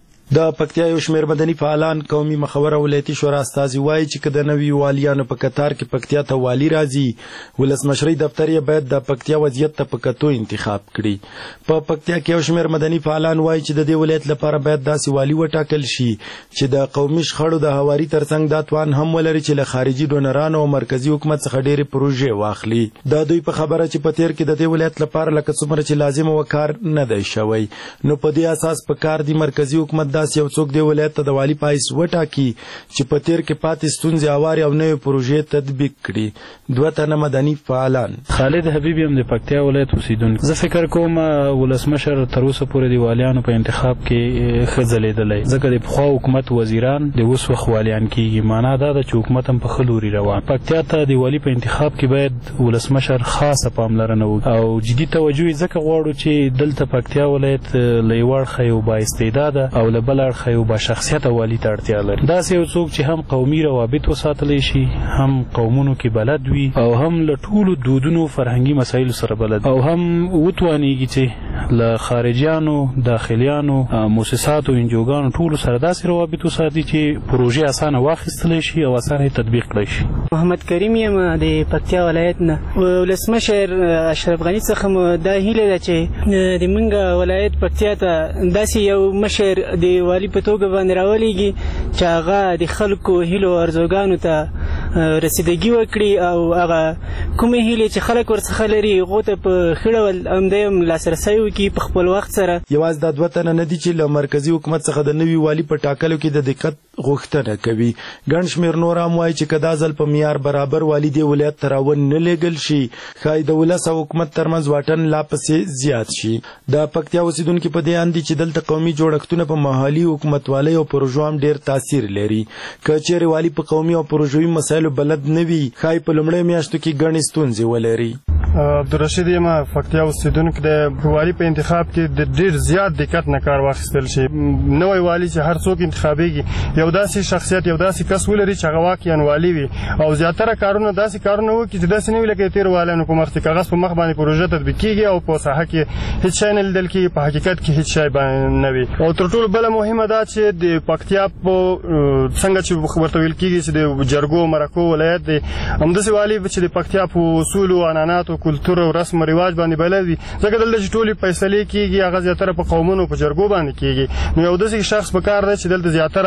د پکتیا یو شمېر مدني فعالان قومي مخوره ولایتي شورا استازي وایي چې که د نویو والیانو په کتار کې پکتیا ته والي راځي، ولسمشرۍ دفتر یې باید د پکتیا وضعیت ته په کتو انتخاب کړي. په پکتیا کې یو شمېر مدني فعالان وایي چې د دې ولایت لپاره باید داسې والي وټاکل شي چې د قومي شخړو د هواري ترڅنګ دا توان هم ولري چې له خارجي ډونرانو او مرکزي حکومت څخه ډېرې پروژې واخلي. دا دوی په خبره چې په تیر کې د دې ولایت لپاره لکه څومره چې لازم و کار نه دی شوی، نو په دې اساس په کار دی مرکزي حکومت داسې یو څوک دې ولایت ته د والي پایس وټاکي چې په تیر کې پاتې ستونزې هواري او نوې پروژې تطبیق کړي. 2 تنه مدني فعالان. خالد حبیبي هم د پکتیا ولایت اوسیدونکی. زه فکر کوم ولسمشر تر اوسه پورې د والیانو په انتخاب کې ښه ځلېدلی، ځکه د پخوا حکومت وزیران د اوس وخت والیان کېږي. معنا دا ده چې حکومت هم په ښه لوري روان. پکتیا ته د والي په انتخاب کې باید ولسمشر خاصه پاملرنه وکړي او جدي توجه یې ځکه غواړو چې دلته پکتیا ولایت له یو اړخه یو بااستعداده او له بل اړخه یو شخصیت والی ته اړتیا لري. داسې یو څوک چې هم قومي روابط وساتلی شي، هم قومونو کې بلد وي او هم له ټولو دودونو فرهنګي مسایلو سره بلد او هم وتوانیږي چې له خارجیانو، داخلیانو، مؤسساتو، انجوګانو ټولو سره داسې روابط وساتي چې پروژې اسانه واخیستلی شي او اسانه تطبیق کړی شي. محمد کریم یم د پکتیا ولایت نه. ولسمشر اشرف غني څخه مو دا هیله ده چې د منګه ولایت پکتیا ته داسې یو مشر د والي په توګه باندې راولېږي چې هغه د خلکو هیلو او ارزوګانو ته رسیدګي وکړي او هغه کومې هیلې چې خلک ورڅخه لري هغو ته په ښه ډول همدی هم لاسرسی وکړي په خپل وخت سره. یوازې دا 2 تنه نه دي چې له مرکزي حکومت څخه د نوي والي په ټاکلو کې د دقت غوښتنه کوي. ګڼ شمېر نور هم وایي چې که دا ځل په معیار برابر والي دې ولایت ته راونه لېږل شي، ښایي د ولس او حکومت ترمنځ واټن لا پسې زیات شي. د پکتیا اوسیدونکي په دې اند دي چې دلته قومي جوړښتونه په محلي حکومتوالۍ او پروژو هم ډېر تاثیر لري. که چیرې والي په قومي او پروژوي مسایلو بلد نه وي، ښایي په لومړیو میاشتو کې ګڼې ستونزې ولري. عبدالرشید یم پکتیا اوسیدونکی د والي په انتخاب کې د ډېر زیات دقت نه کار واخیستل شي. نوی والي چې هر څوک انتخابېږي یو داسې شخصیت، یو داسې کس ولري چې هغه واقعا والي وي او زیاتره کارونه داسې کارونه وکړي چې داسې نه وي لکه تېرو والیانو په مخ کې کاغذ په مخ باندې پروژه تطبیق کېږي او په ساحه کې هېڅ شی نه لیدل کېږي، په حقیقت کې هېڅ شی نه وي. او تر ټولو بله مهمه دا چې د پکتیا په څنګه چې ورته ویل کېږي چې د جرګو مرکو ولایت دی، همداسې والي چې د پکتیا په اصولو، عنعناتو، کلتور او رسم و رواج باندې بلد وي، ځکه دلته چې ټولې فیصلې کېږي هغه زیاتره په قومونو په جرګو باندې کېږي. نو یو داسې شخص پکار دی چې دلته زیاتره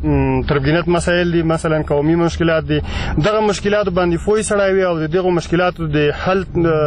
د تربګنیت مسایل دي، مثلا قومي مشکلات دي، دغه مشکلاتو باندې پوه سړی وي او د دغو مشکلاتو د حل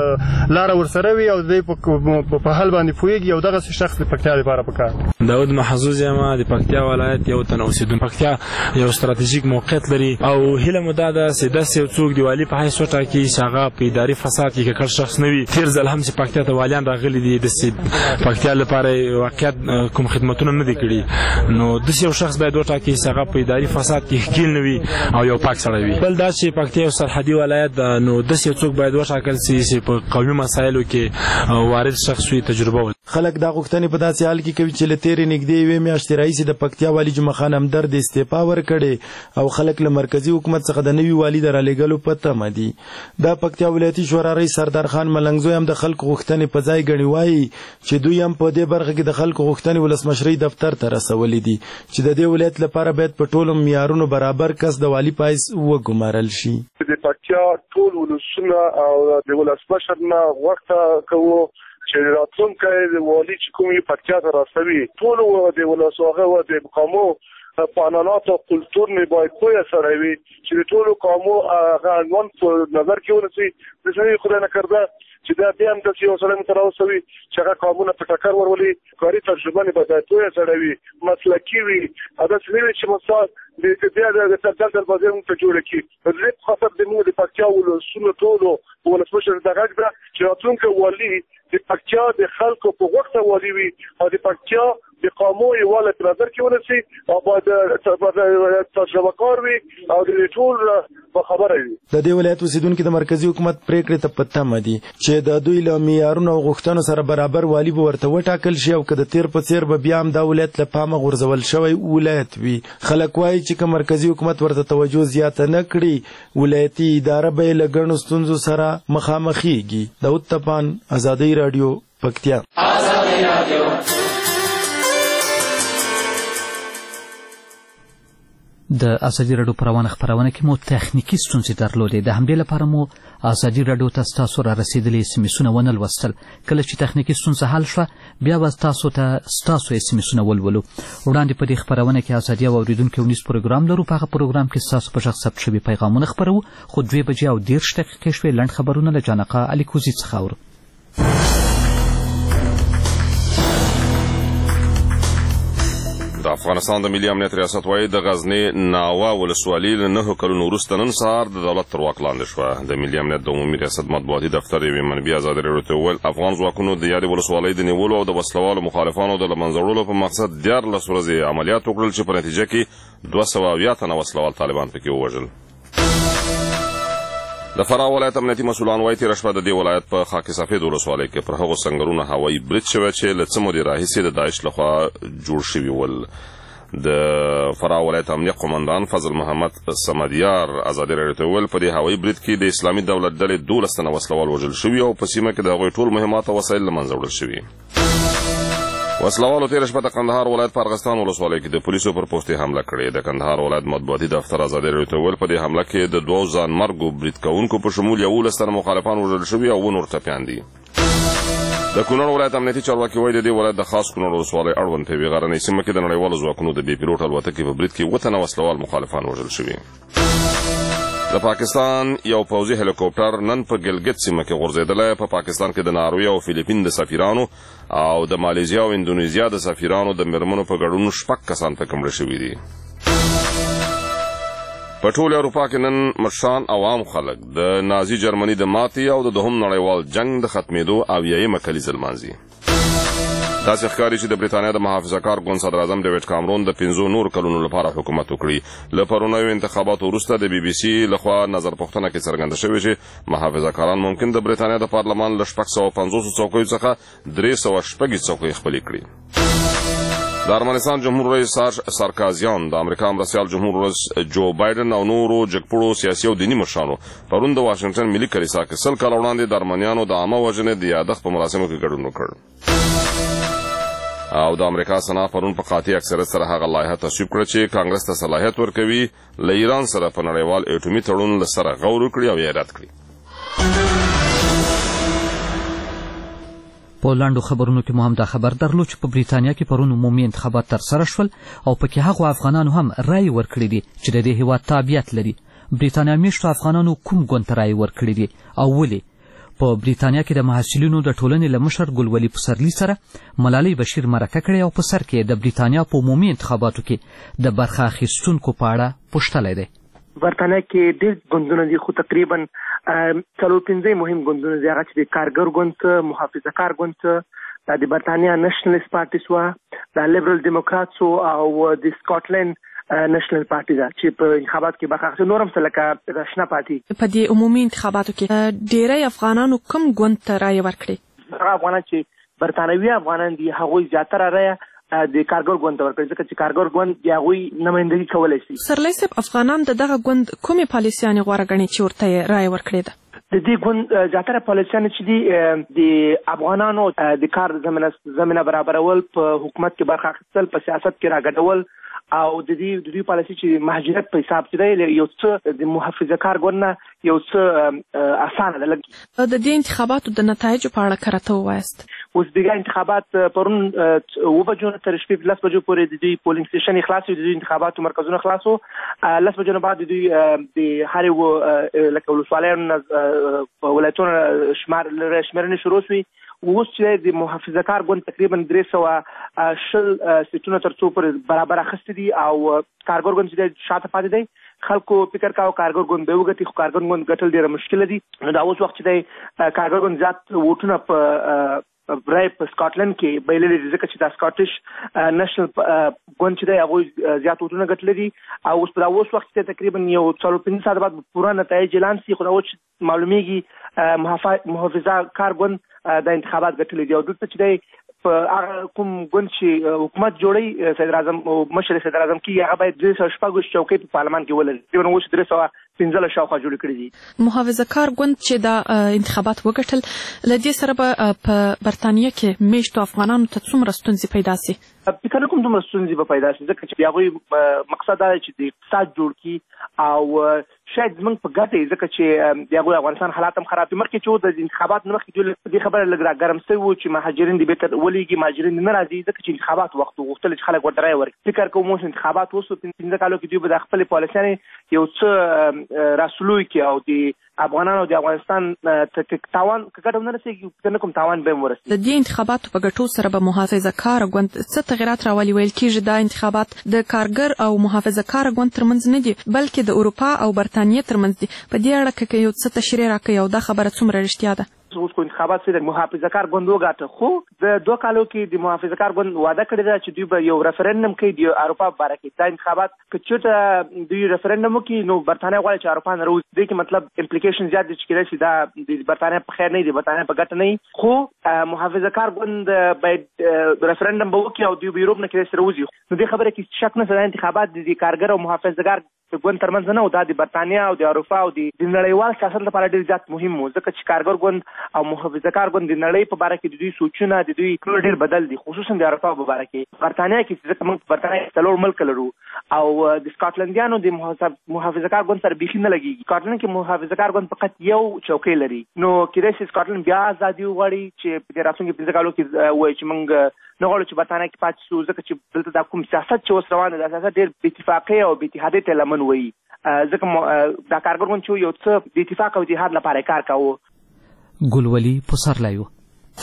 لاره ورسره وي او د دې په حل باندې پوهېږي. او دغسې شخص د پکتیا لپاره پکار دی. داود محظوظ یم د پکتیا ولایت یو تن اوسیدونکی. پکتیا یو ستراتیژیک موقعیت لري او هیله مو دا ده چې داسې یو څوک د والي په حیث وټاکي چې هغه په اداري فساد کې ککړ شخص نه وي. تېر ځل هم چې پکتیا ته والیان راغلي دي، داسې پکتیا لپاره واقعیت کوم خدمتونه نه دي کړي، نو داسې یو شخص باید وټاکي چې هغه په اداري فساد کې ښکیل نه وي او یو پاک سړی وي. بل دا چې پکتیا یو سرحدي ولایت ده، نو داسې یو څوک باید وټاکل شي چې په قومي مسایلو کې وارد شخص وي، تجربه ولري. خلک دا غوښتنې په داسې حال کې کوي چې له تېرې نږدې یوې میاشتې راهیسې د پکتیا والي جمعه خان همدرد استعفا ورکړې او خلک له مرکزي حکومت څخه د نوي والي د رالېږلو په تمه دي. د پکتیا ولایتي شورا رئیس سردار خان ملنګزوی هم د خلکو غوښتنې په ځای ګڼي، وایي چې دوی هم په دې برخه کې د خلکو غوښتنې ولسمشرۍ دفتر ته رسولې دي چې د دې ولایت لپاره باید په ټولو معیارونو برابر کس د والي پایس وګمارل شي. د پکتیا ټول ولسونه او د ولسمشر نه غوښتنه کوو چې راتلونکی د والي چې کوم یې پکتیا ته راسوي، ټولو د ولسو هغه د قومو په عنعنات او کلتور نه باید پوهه سره وي چې د ټولو قومو هغه عنوان په نظر کې ونیسي. داسې خدای نکرده چې دا بیا هم داسې یو سړی متراوسوي چې هغه قومونه په ټکر ورولي، کاري تجربه نه باید پوهه سره وي، مسلکي وي، داسې نه وي چې مثال د سرجل دروازې موږ ته جوړه کړي. د دې په خاطر د موږ د پکتیا ولسونو ټولو ولسمشر د غږ ده چې راتلونکی والي د پکتیا د خلکو په غوښتنه والي وي او د پکتیا د قامو یواله په نظر کې ونیسي او باید تجربه کار وي او د ټول په خبره وي. د دې ولایت اوسیدونکو د مرکزی حکومت پریکړې ته په تمه دي چې د دوی له معیارونو او غوښتنو سره برابر والي به ورته وټاکل شي او که د تیر په څیر به بیا هم دا ولایت له پامه غورځول شوی ولایت وي. خلک وایي چې که مرکزی حکومت ورته توجه زیاته نه کړي ولایتي اداره به له ګڼو ستونزو سره مخامخېږي. داود طپان، ازادي راډیو، پکتیا. د ازادي راډیو په روانه خپرونه کې مو تخنیکي ستونزې درلودې. د همدې لپاره مو ازادي راډیو ته ستاسو را رسېدلي SMS-ونه ونه لوستل. کله چې تخنیکي ستونزه حل شوه بیا به تاسو ته ستاسو SMS-ونه ولولو. وړاندې په دې خپرونه کې ازادي او اورېدونکو ونیز پروګرام لرو. په هغه پروګرام کې ستاسو په غږ ثبت شوي پیغامونه خپروو. خو 2:30 شوې لنډ خبرونه له جانقه الیکوزي څخه اورو. د افغانستان د ملي امنیت ریاست وايي د غزنی ناوه ولسوالي له 9 کلونو وروسته نن سهار د دولت تر واک لاندې شوه. د ملي امنیت د عمومي ریاست مطبوعاتي دفتر یوې منبع ازادي راډیو ته وویل افغان ځواکونو د یادې ولسوالۍ د نیولو او د وسلوالو مخالفانو د له منځه وړلو په مقصد 14 ورځې عملیات وکړل چې په نتیجه کې 270 تنه وسلوال طالبان پکې ووژل. د فراه ولایت امنیتي مسؤلان وایي تېره شپه د دې ولایت په خاک سفید ولسوالۍ کې پر هغو سنګرونه هوایي برید شوی چې له څه مودې راهیسې د داعش لخوا جوړ شوي ول. د فراه ولایت امنیه قومندان فضل محمد سمدیار ازادي راډیو ته وویل په دې هوایي برید کې د اسلامي دولت ډلې 12 تنه وسلوال وژل شوي او په سیمه کې د هغوی ټول مهمات او وسایل له منځه وړل شوي. وسلوالو تېره شپه د کندهار ولایت په ارغستان ولسوالۍ کې د پولیسو پر پوستې حمله کړې. د کندهار ولایت مطبوعاتي دفتر ازادي راډیو ته وویل په دې حمله کې د 2 ځانمرګو برید کوونکو په شمول 11 تنه مخالفان وژل شوي او 9 نور ټپیان دي. د کونړ ولایت امنیتي چارواکي وایي د دې ولایت د خاص کونړ ولسوالۍ اړوند په یوې غرنۍ سیمه کې د نړیوالو ځواکونو د بې پیلوټ الوتکې په برید کې 7 تنه وسلوال مخالفان وژل شوي. د پاکستان یو پوځي هلیکوپټر نن په ګلګت سیمه کې غورځېدلی. په پاکستان کې د ناروې او فیلیپین د سفیرانو او د مالیزیا او اندونیزیا د سفیرانو د میرمنو په ګډون 6 کسان پکې مړه شوي دي. په ټول اروپا کې نن مشران او عام خلک د نازي جرمني د ماتې او د دوهم نړیوال جنگ د ختمېدو 80مه کلیزه لمانځي. داسې ښکاري چې د بریتانیا د محافظه‌کار ګوند صدراعظم ډیوډ کامرون د 5 نور کلونو لپاره حکومت وکړي. له پرونیو انتخاباتو وروسته د BBC لخوا نظر پوښتنه کې څرګنده شوې چې محافظه‌کاران ممکن د بریتانیا د پارلمان له 650 څوکیو څخه 306 څوکۍ خپلې کړي. د ارمنستان جمهور رئیس سارکازیان د امریکا مرستیال جمهور رئیس جو بایدن او نورو جګپوړو سیاسي او دیني مشرانو پرون د واشنګټن ملي کلیسا کې 100 کاله وړاندې د ارمنیانو د عامه وژنې د یادښت په مراسمو کې ګډون وکړ. او د امریکا سنا پرون په قاطع اکثریت سره هغه لایحه تصویب کړه چې کانګرس ته صلاحیت ورکوي له ایران سره په نړیوال اټومي تړون له سره غور وکړي او یې رد کړي. په لاندو خبرونو کې مو هم دا خبر درلود چې په بریتانیا کې پرون عمومي انتخابات ترسره شول او پکې هغو افغانانو هم رای ورکړي دي چې د دې هېواد تابعیت لري. بریتانیا میشتو افغانانو کوم ګوند ته رای ورکړي دي او ولې؟ په بریتانیا کې د محصلینو د ټولنې له مشر ګلولي پسرلي سره ملالۍ بشیر مرکه کړې او په سر کې د بریتانیا په عمومي انتخاباتو کې د برخه اخیستونکو په اړه پوښتلی دی. برتانیا کې ډېر ګوندونه دي خو تقریبا 4-5 مهم ګوندونه دي هغه چې د کارګر ګوند، محافظه‌کار ګوند، د برتانیا نېشنلیست پارټي سوه، د لیبرل ډیموکراتس او د سکاټلند نېشنل پارټي ده چې په انتخابات کې برخه اخلي. نور هم څه لکه راشنه پارټي. په دې عمومي انتخاباتو کې ډېری افغانانو کوم ګوند ته رایې ورکړې؟ هغه افغانان چې برتانوي افغانان دي هغوی زیاتره رایه د کارګر ګوند ته ورکړي ځکه چې کارګر ګوند د هغوی نمایندګي کولی شي. سرلی صاحب افغانان د دغه ګوند کومې پالیسیانې غوره ګڼي چې ورته یې رایه ورکړې ده؟ د دې ګوند زیاتره پالیسیانې چې دي د افغانانو د کار زمینه برابرول، په حکومت کې برخه اخیستل، په سیاست کې راګډول او د دې پالیسي چې مهاجرت په حساب کې دی یو څه د محافظه‌کار ګوند نه یو څه اسانه ده. د دې انتخاباتو د نتایجو په اړه که راته ووایاست. اوس دغه انتخابات پرون 9 بجو تر شپې 10 بجو پورې د دوی پولینګ سټیشن خلاص وي، د دوی انتخاباتو مرکزونه خلاص وو. 10 بجو نه بعد د دوی د هرې لکه ولسوالیانو ولایتونو شمېرنې شروع شوې اوس چې د محافظه کار ګوند تقریبا 310 سیټونه تر څو پر برابر اخیستي دي او کارګر ګوند چې شاته پاتې دی. خلکو فکر کاوه کارګر ګوند به وګټي خو کارګر ګوند ګټل ډېره مشکله دي. نو دا اوس وخت چې دی کارګر ګوند زیات ووټونه په برای په سکاټلند کې بایللي ځکه چې دا سکاټیش نېشنل ګوند چې دی هغوی زیات ووټونه ګټلي دي او اوس په دا اوس وخت کې تقریبا یو 4-5 ساعت بعد پوره نتایج اعلان شي. خو دا اوس معلومیږي محافظه کار ګوند د انتخابات ګټلي دي او دلته چې دی په کوم ګوند چې حکومت جوړي صدر اعظم او مشر صدر اعظم کې هغه باید 314 چوکۍ په پارلمان کې ولري. نو اوس 315 شاوخوا جوړ کړي دي. محافظه کار ګوند چې دا انتخابات وګټل لدې سره په برتانیې کې میشتو افغانانو ته څومره ستونزې پیدا سي؟ فکر کوم دومره ستونزې به پیدا شي ځکه چې هغوی مقصد دا چې د اقتصاد جوړ کړي او شاید زموږ په ګټه ځکه چې د هغوی افغانستان حالات هم خراب دي. مخکې چې د انتخابات نه مخکې دوی په دې خبره لږ راګرم سوي وو چې مهاجرین دې بېرته ولېږي، مهاجرین نه راځي ځکه چې انتخابات وخت غوښتل چې خلک ورته رایه ورکړي. فکر کوم اوس انتخابات وسو 15 کالو کې دوی به د خپلې پالیسیانې یو څه راسلوي کړي او د افغانانو د افغانستان تاوان ګټه ونه رسېږي، فکر نه کوم تاوان به هم ورسېږي. د دې انتخاباتو په ګټو سره به محافظه کار ګوند څه تغیرات راولي؟ ویل کېږي دا انتخابات د کارګر او محافظه کار ګوند ترمنځ نه دي بلکې د اروپا او برتانیې ترمنځ دي. په دې اړه کې یو څه تشریح راکړئ او دا خبره څومره رښتیا ده؟ اوس کو انتخابات سره محافظه کار ګوند وګاټه خو د 2 کالو کې د محافظه کار ګوند وعده کړې ده چې دوی به یو ریفرندم کوي د اروپا په اړه کې. دا انتخابات کچته دوی ریفرندم کوي نو برتانیې غواړي چې اروپا نه راوځي. دې کې مطلب امپلیکیشن زیات دي چې کېدای شي دا د برتانیې په خیر نه دی، برتانیې په ګټه نه. خو محافظه کار ګوند باید ریفرندم به وکړي او دوی به یورپ نه کېدای شي راوځي. نو دې خبره کې شک نه ده انتخابات د کارګر او محافظه کار ګوند ترمنځ نه، او دا د برتانیې او د اروپا او د نړیوال سیاست لپاره ډېر زیات مهم و ځکه چې کارګر ګوند او محافظه کار ګوند د نړۍ په اړه کې د دوی سوچونه د دوی ډېر بدل دي، خصوصا د اروپا په اړه کې. برتانیې کې ځکه موږ برتانیې څلور ملک لرو او د سکاټلندیانو د محافظه کار ګوند سره بیخي نه لګېږي. سکاټلند کې محافظه کار ګوند فقط یو چوکۍ لري. نو کېدای شي سکاټلند بیا ازادي وغواړي چې په راتلونکي 15 کالو کې وایي چې موږ نه غواړو چې برتانیې کې پاتې شو ځکه چې دلته دا کوم سیاست چې اوس روان دی دا سیاست ډېر بې اتفاقۍ او بې اتحادۍ ته لمن وایي. ځکه دا کارګر ګوند چې یو څه د اتفاق او اتحاد لپاره کار کاوه. ګلولي پسرلی و.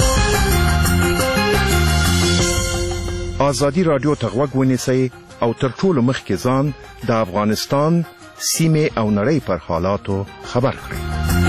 آزادی رادیو ته غوږ ونیسئ او تر ټولو مخکې ځان د افغانستان سیمې او نړۍ پر حالاتو خبر کړئ.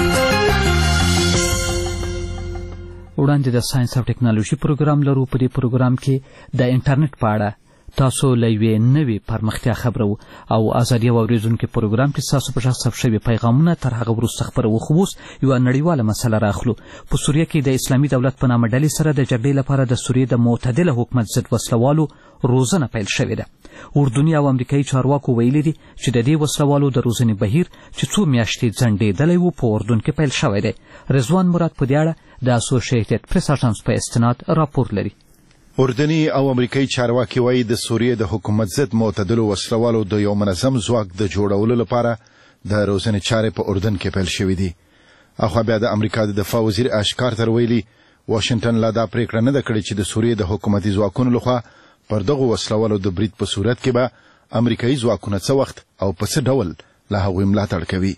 وړاندې د ساينس او ټیکنالوژي پروګرام لرو. په دې پروګرام کې د انټرنیټ په اړه تاسو له یوې نوې پرمختیا خبرو او ازادي واورېدونکو پروګرام کې تاسو په شخص شوي پیغامونه تر هغه وروسته خبرو. خو اوس یو نړیواله مسله راخلو. په سوریه کې د اسلامي دولت په نامه ډلې سره د جګړې لپاره د سوریې د معتدله حکومت ضد وسلوالو روزنه پیل شوې ده. اردني او امریکایي چارواکو ویلي دي چې د دې وسلوالو د روزنې بهیر چې څو میاشتې ځنډېدلی و په اردن کې پیل شوی دی. رضوان مراد په دې اړه د اسوسییټډ پریس اژانس په استناد راپور لري. اردني او امریکایي چارواکي وایي د سوریې د حکومت ضد معتدلو وسلوالو د یو منظم ځواک د جوړولو لپاره د روزنې چارې په اردن کې پیل شوې دي. اخوا بیا د امریکا د دفاع وزیر اش کارتر ویلي واشنگټن لا دا پریکړه نه ده کړې چې د سوریې د حکومتي ځواکونو لخوا پر دغه وسلوالو د برید په صورت کې به امریکایي ځواکونه څه وخت او په څه ډول له هغوی ملاتړ کوي.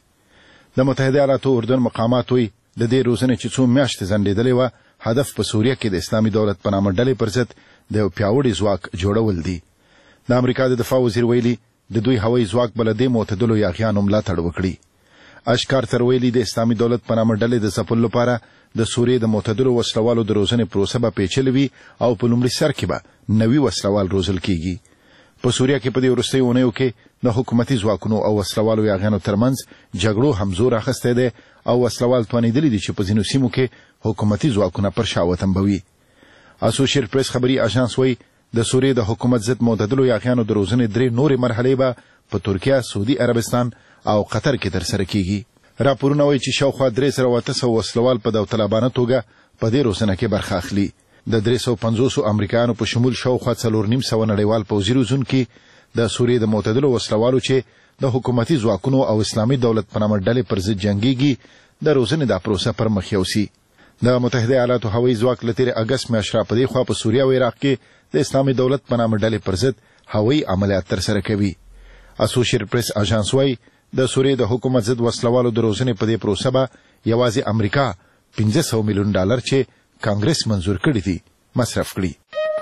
د متحده ایالاتو اردن مقامات وایي د دې روزنې چې څو میاشتې ځنډېدلې وه هدف په سوریه کې د اسلامي دولت په نامه ډلې پر ضد د یو پیاوړي ځواک جوړول دي. د امریکا د دفاع وزیر ویلي د دوی هوایي ځواک به له دې معتدلو یاغیانو ملاتړ وکړي. اش کارتر ویلي د اسلامي دولت په نامه ډلې د ځپلو لپاره د سوریې د معتدلو وسلوالو د روزنې پروسه به پیچلې وي او په لومړي سر کې به نوي وسلوال روزل کیږي. په سوریه کې په دې وروستیو اونیو کې د حکومتي ځواکونو او وسلوالو یاغیانو ترمنځ جګړو هم زور اخیستی دی او وسلوال توانېدلي دي چې په ځینو سیمو کې حکومتي ځواکونه پر شا وتمبوي. اسوسییټډ پریس خبري اژانس وایي د سوریې د حکومت ضد معتدلو یاغیانو د روزنې 3 نورې مرحلې به په ترکیه، سعودي عربستان او قطر کې ترسره کیږي. راپورونه وایي چې شاوخوا 300 وسلوال په داوطلبانه توګه په دې روزنه کې برخه اخلي. د 350 امریکایانو په شمول شاوخوا 4.5 نړیوال پوځي روزونکي د سوریې د معتدلو وسلوالو چې د حکومتي ځواکونو او اسلامي دولت په نامه ډلې پر ضد جنګيږي د روزنې دا پروسه پر مخ یوسي. د متحده ایالاتو هوایي ځواک له 13 اگست میاشتې را په دې خوا په سوریه او عراق کې د اسلامي دولت په نامه ډلې پر ضد هوایي عملیات ترسره کوي. اسوسییټډ پریس اژانس وایي د سوریې د حکومت ضد وسلوالو د روزنې په دې پروسه به یوازې امریکا $500 میلیون چې کانګرس منزور کړی دي مصرف کړي.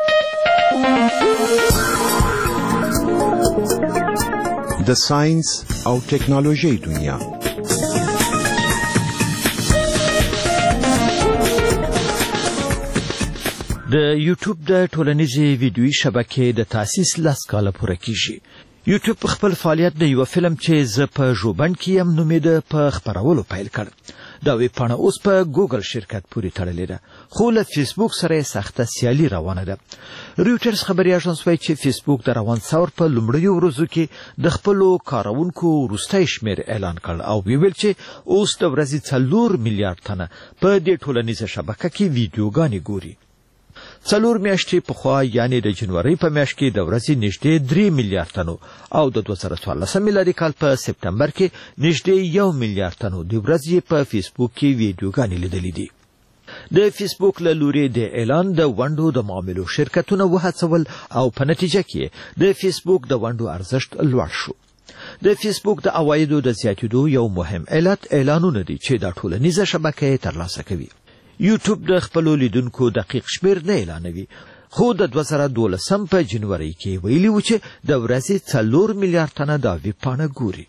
د ساينس او ټیکنالوژي دنیا. د یوټیوب د ټولنیزې ویډیویي شبکې د تاسیس 10 کاله پوره کیږي. یوټیوب خپل فعالیت د یو فلم چې ز په ژوبڼ کې هم نومېده په خبرولو پیل کړ. دا ویبپاڼه اوس په ګوګل شرکت پورې تړلې ده، خو له فیسبوک سره سخته سیالي روانه ده. رویټرز خبري اژانس وايي چې فیسبوک د روان ثور په لومړیو ورځو کې د خپلو کارونکو وروستی شمیر اعلان کړ او ویل چې اوس د ورځې 4 میلیارډ تنه په دې ټولنیزه شبکه کې ویډیوګانې ګوري. 4 میاشتې پخوا یعنی د جنوري په میاشت کې د ورځې نږدې 3 میلیارډ تنو او د 2014 میلادي کال په سپتمبر کې نږدې 1 میلیارډ تنو د ورځې په فیسبوک کې ویډیوګانې لیدلې دي. د فیسبوک له لوري د اعلان د ونډو د معاملو شرکتونه وهڅول او په نتیجه کې د فیسبوک د ونډو ارزښت لوړ شو. د فیسبوک د عوایدو د زیاتېدو یو مهم علت اعلانونه دي چې د ټولنیزه شبکې ترلاسه کوي. یوټیوب د خپلو لیدونکو دقیق شمیر نه اعلانوي، خو د 2012 په جنوري کې ویلي و چې د ورځې 4 میلیارډ تنه دا ویبپاڼه ګوري.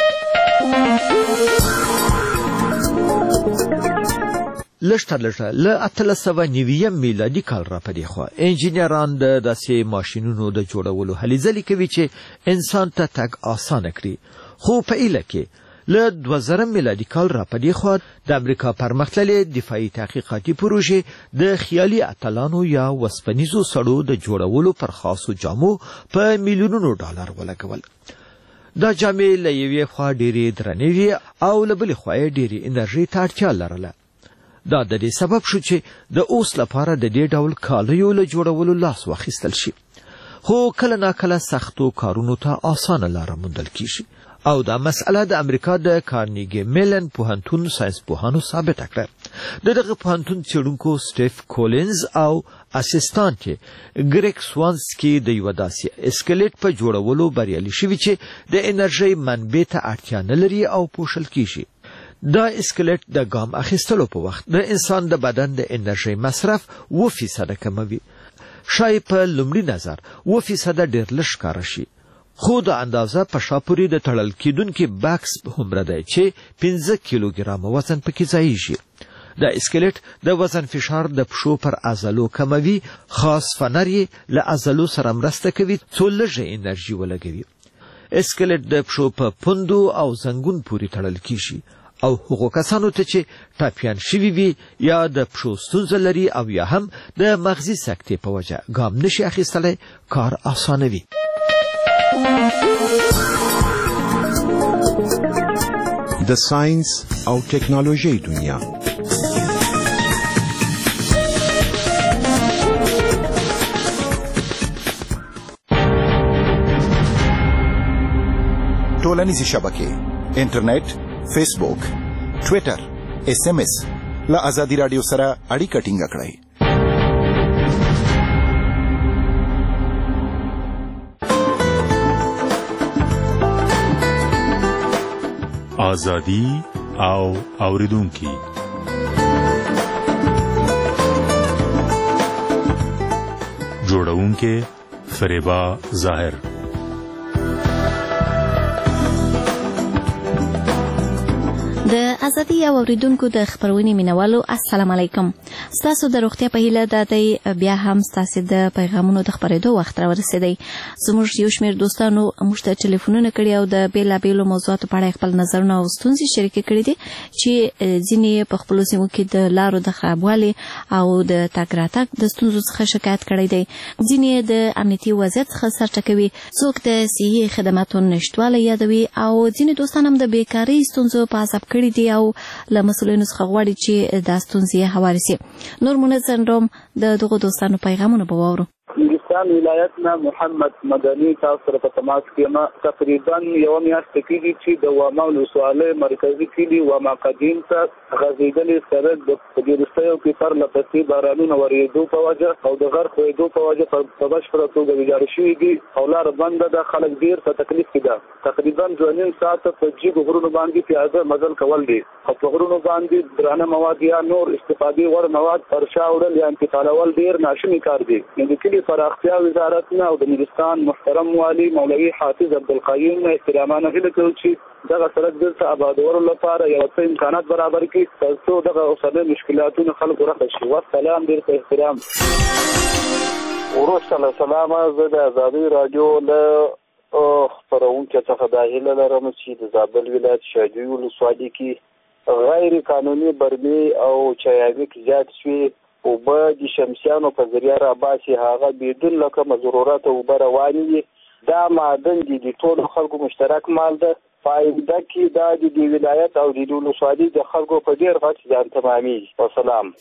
لږه له 1890 میلادي کال را پدې خوا انجینران د داسې ماشینونو د جوړولو هلې ځلې کوي چې انسان ته تګ آسانه کړي، خو په ایله کې له 2000 میلادي کال را پدې خوا د امریکا پرمختللې دفاعي تحقیقاتي پروژې د خیالي اتلانو یا وسپنیزو سړو د جوړولو پر خاصو جامو په میلیونونو ډالر ولګول. دا جامې له یوې خوا ډېرې درنې وې او له بلې خوا یې ډېرې انرژي ته اړتیا لرله. دا د دې سبب شو چې د اوس لپاره د دې ډول کالیو له جوړولو لاس واخیستل شي، خو کله ناکله سختو کارونو ته آسانه لاره موندل کیږي او دا مسئله د امریکا د کارنیګي میلن پوهنتون ساینسپوهانو ثابته کړه. دغه پوهنتون څېړونکو سټیف کولینز او اسسټانټ ګریګ سوانسکي د یو داسې اسکلیټ په جوړولو بریالي شوي چې د انرژي منبع ته اړتیا نه لري او پوښل کیږي. دا اسکلیټ د ګام اخیستلو په وخت د انسان د بدن د انرژي مصرف 2% کموي. شاید په لومړي نظر 2% ډېر لږ ښکاره شي، خو د اندازه په شاپوري د تړل کېدونکي باکس هومره دی چې 15 کیلوګرام وزن پکې ځایږي. د اسکلیټ د وزن فشار د پښو پر عضلو کموي، خاص فنر یې له عضلو سره مرسته کوي څو لږه انرژي ولګوي. اسکلیټ د پښو په پوندو او زنګون پورې تړل کیږي او هغو کسانو ته چې ټاپیان شوي وي یا د پښو ستونزه لري او یا هم د مغزي سکتې په وجه ګام نشي اخیستلی کار اسانوي. د ساينس او ټیکنالوژي دنیا. ټولنیزې شبکې، انټرنیټ، فیسبوک، ټویټر، SMS له آزادي رادیو سره اړیکه ټینګه کړئ. آزادی او اوریدونکي. جوړونکي فریبا ظاهر. د ازادي او اوریدونکو د خبرونې مینوالو السلام علیکم. ستاسو د روغتیا په هیله د بیا هم ستاسو د پیغامونو د خبرېدو وخت را ورسېدی. زموږ یو شمېر دوستانو موږ ته ټلیفونونه کړي او د بېلابېلو موضوعاتو په اړه خپل نظرونه او ستونزې شریکې کړي دي چې ځینې په خپلو سیمو کې د لارو د خرابوالي او د تګ راتګ د ستونزو څخه شکایت کړی دی، ځینې د امنیتي وضعیت څخه سرټکوي، څوک د صحي خدماتو نشتوالی یادوي او ځینې دوستان هم د بیکارۍ ستونزو په عذاب کړي دي او له مسؤلینو څخه غواړي چې دا ستونزې هوارې شي. نور منظم روم د دغو دوستانو پیغامونه به واورو. د وزیرستان ولایت نه محمد مدني تاسو سره په تماس کې ما تقریبا یو میاشت کېږي چې د واما ولسوالۍ مرکزي کلي واما قدیم ته غځېدلې سړک د وروستیو کې پرلپسې بارانونه ورېدو په وجه او د غرق وېدو په وجه په بشپړه توګه ویجاړ شوي دي او لاره بنده ده. خلک ډېر په تکلیف کې ده. تقریبا 2.5 ساعته په جګو غرونو باندې پیاده مزل کول دي او په غرونو باندې درانه مواد یا نور استفادې وړ مواد پر شا وړل یا انتقالول ډېر ناشوني کار دی. د کلي پراختیا وزارت نه او د نورستان محترم والي مولوي حافظ عبدالقیوم نه احترامانه هیله کوو چې دغه سړک بیرته آبادولو لپاره یو څه امکانات برابر کړي تر څو دغه اوسنۍ مشکلاتونه خلکو رفع شي. والسلام، ډېر په احترام. وروسته له سلامه زه د ازادۍ راډیو له خپرونکي څخه دا هیله لرم چې د زابل ولایت شاجوی ولسوالۍ کې غیر قانوني برمې او چایانک زیات شوي اوبه د شمسیانو په ذریعه راباسي. هغه بدون له کومه ضرورت اوبه روانې دي. دا معدن دي د ټولو خلکو مشترک مال ده. په آینده کې دا د ولایت او د ولسوالۍ د خلکو په ډېر غټ ځان تمامېږي. والسلام.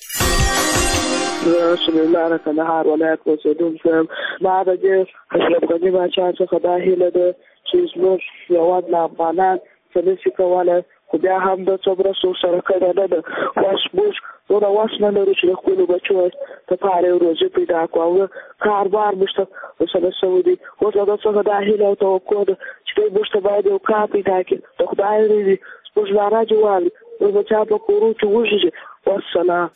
رسول الله را کندهار ولایت اوسېدونکی یم. ما د دې اشرف غني باچا څخه دا هیله ده چې زموږ هېواد له افغانان څه نشي کولی، خو بیا هم د څو مرستو سره کړې نه ده. اوس موږ دومره وس نه لرو چې د خپلو بچو دپاره یو روزي پیدا کړو او کاروبار موږ ته وسله شوی دی. اوس له ده څخه دا هیله او توقع ده چې دوی موږ ته باید یو کار پیدا کړي. د خدای رضي زموږ ناراضي والي زموږ بچیان په کورو کې وږي. والسلام.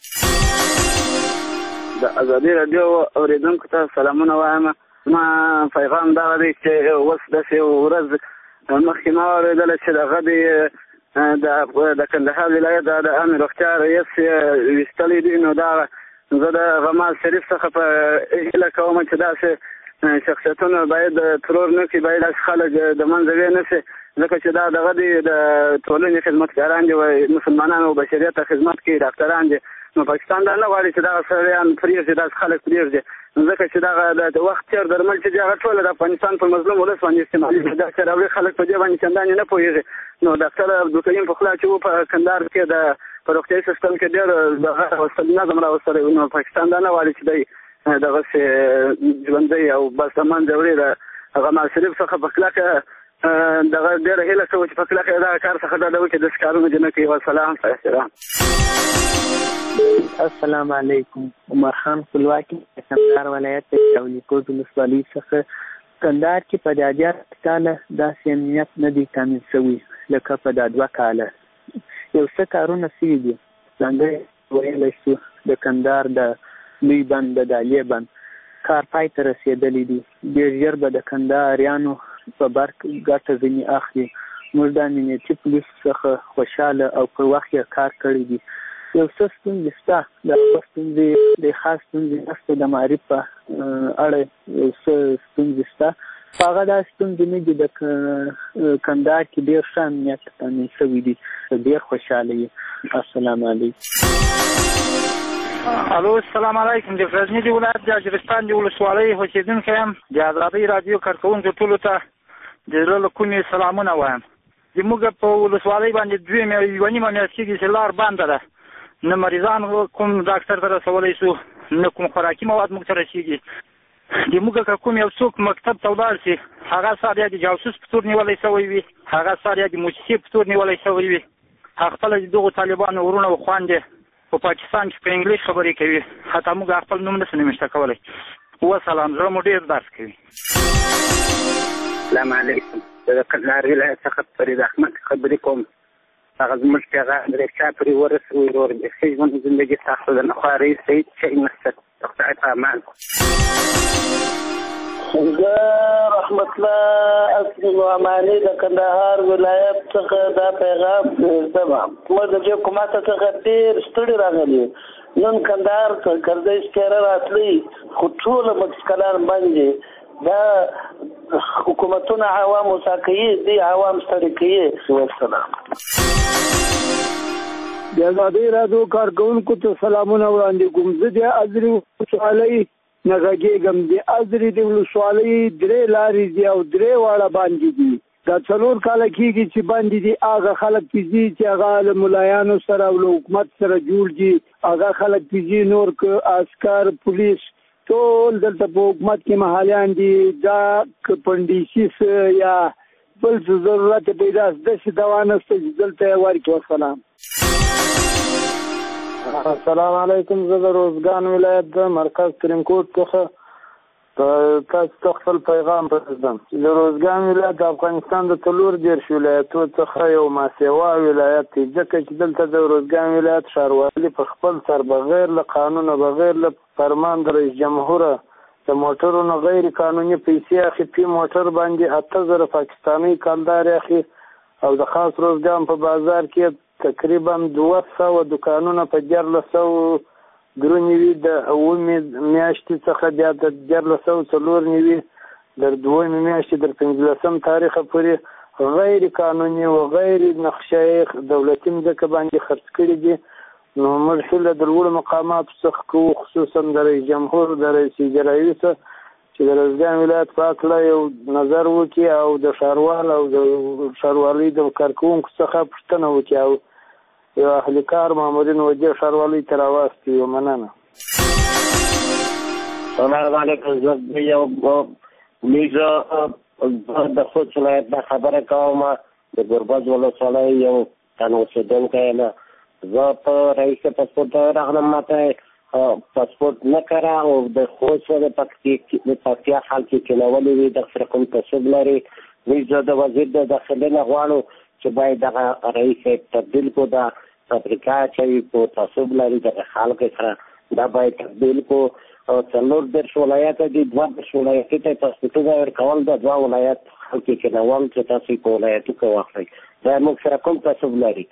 د ازادۍ راډیو اورېدونکو ته سلامونه وایم. ما پیغام دغه دی چې اوس داسې یو ورځ مخکې ما اورېدله چې دغه دی د کندهار ولایت د عامې روغتیا رئیس ویستلی دی. نو دا زه د غمال شریف څخه په هیله کوم چې داسې شخصیتونه باید ترور نه کړي، باید داسې خلک د منځه ویې نه شي، ځکه چې دا دغه دی د ټولنې خدمتګاران دي، مسلمانانو او بشریت ته خدمت کوي، ډاکټران دي. نو پاکستان دا نه غواړي چې دغه سړیان پرېږدي، داسې خلک پرېږدي، ځکه چې دغه د وخت تېر درمل چې دي هغه ټوله د افغانستان په مظلوم ولس باندې استعمالېږي. دا چې راوړي خلک په دې باندې چندانې نه پوهېږي. نو ډاکټر عبدالقیوم په خوله چې و په کندهار کې د په روغتیایي سیستم کې ډېر دغه نظم راوستلی. نو پاکستان دا نه غواړي چې دی دغسې ژوندی او بس د منځه وړي. د غمال شریف څخه په کلکه دغه ډېره هیله کوو چې په کلکه دغه کار څخه ډډه وکړي، داسې کارونه دې نه کوي. والسلام. احترام. السلام علیکم. عمر خان خپلواکي د کندهار ولایت د شاولیکوټ ولسوالۍ څخه. کندهار کې په دا 10 کاله داسې امنیت نه دی تامین شوی لکه په دا 2 کاله. یو څه کارونه شوي دي. ځانګړی ویلی شو د کندهار د لوی بند د دالیې بند کار پای ته رسېدلی دی. ډېر ژر به د کندهاریانو په برق ګټه ځینې اخلي. موږ د امنیتي پولیسو څخه خوشحاله او پر وخت یې کار کړی دی. یو څه ستونزې شته، د ستونزې د خاص ستونزې نشته. د معرف په اړه یو څه ستونزې شته، خو هغه دا ستونزې نه دي. د کندهار کې ډېر ښه امنیت تامین شوی دی، ډېر خوشحاله یې. السلام علیکم. الو، السلام علیکم. د غزني د ولایت د اجرستان د ولسوالۍ اوسېدونکی یم. د ازادۍ راډیو کارکوونکو ټولو ته د زړه له کومې سلامونه وایم. زموږ په ولسوالۍ باندې 2.5 میاشتې کېږي چې لار بنده ده. نه مریضان کوم ډاکټر ته رسولی شو، نه کوم خوراکي مواد موږ ته رسېږي. زموږ که کوم یو څوک مکتب ته ولاړ شي، هغه سر یا د جاسوس په تور نیولی شوی وي، هغه سر یا د موسسې په تور نیولی شوی وي. هغه خپله د دغو طالبانو ورونه او خویندې په پاکستان کې په انګلیش خبرې کوي، حتی موږ خپل نوم نشو نوشته کولی. وسلام. زړه مو ډېر درس کوي. السلام علیکم. د کندهار ولایت څخه فرید احمد خبرې کوم. هغه زموږ پیغام د چا پرې ورسوي ورور د ښه ژوند زندګي ساخته ده. نه خوارۍ سید شی نشته. خدای په امان. زه رحمت الله اصلي نعماني د کندهار ولایت څخه دا پیغام پرېږدم. موږ د دې حکومت څخه ډېر ستړي راغلي. نن کندهار ته کرزی سپېره راتلی، خو ټوله مسکلان باندې دا حکومتونه عوام وسا کوي، دی عوام ستړي کوي. والسلام. د ازادۍ راډیو کارکوونکو ته سلامونه وړاندې کوم. زه د ازرې ولسوالۍ نه غږېږم. د ازرې د ولسوالۍ 3 لارې دي او 3 واړه باندې دي. دا 4 کاله کېږي چې باندې دي. هغه خلک پیځي چې هغه له ملایانو سره او له حکومت سره جوړ دي. هغه خلک پیځي، نور که عسکر پولیس ټول دلته په حکومت کې محالیان دي دا کپنډیسیس یا بل څه ضرورت پیدا داسې دوا نشته چې دلته یې ورکړي. وسلام. السلام علیکم. زه د روزګان ولایت د مرکز ترینکوټ څخه تاسو ته خپل پیغام پرېږدم. د روزګان ولایت د افغانستان د 43 ولایتونو څخه یو ماسیوا ولایت دی، ځکه چې دلته د روزګان ولایت ښاروالي په خپل سر بغیر له قانونه، بغیر له فرمان د رئیس جمهور د موټرونو غیر قانوني پیسې اخی، پی موټر باندې 8000 پاکستاني کالدار اخی، او د خاص روزګان په بازار کې تقریبا 200 دکانونه په 1400 درونیوي د 9 میاشتې څخه بیا د 1404 نیوي در 2 میاشتې در 15 تاریخ پورې غیر قانوني او غیر نقشه دولتي مځکه باندې خرڅ کړي دي. نو موږ هیله د لوړو مقاماتو څخه کوو، خصوصا د رئیس جمهور د رئیس اجرایي څخه چې د روزګان ولایت په اړه یو نظر وکړي او د ښاروال او د ښاروالۍ د کارکوونکو څخه پوښتنه وکړي او یو اهلي کار مامورین وجه ښاروالۍ ته راواستوي. مننه. السلام علیکم. زه یو د خوست ولایت نه خبره کوم، د ګربز ولسوالۍ یو تن اوسېدونکی یم. زه په رئیس پاسپورټ راغلم، ماته پاسپورټ نه کړه او د خوست د پکتیا خلک یې کېنولي وي، دغسې کوم تعصب لري. زه د وزیر د داخلي نه غواړو چې باید دغه رئیس تبدیل کو، د افریقا چې په تعصب لري د خلکو سره دا باید تبدیل کو. 43 ولایت دي، 2 ولایتي ته پاسپورټونه ورکول د 2 ولایت خلک یې کېنول چې تاسو په ولایتو کې واخلئ. دا موږ سره کوم تعصب لري؟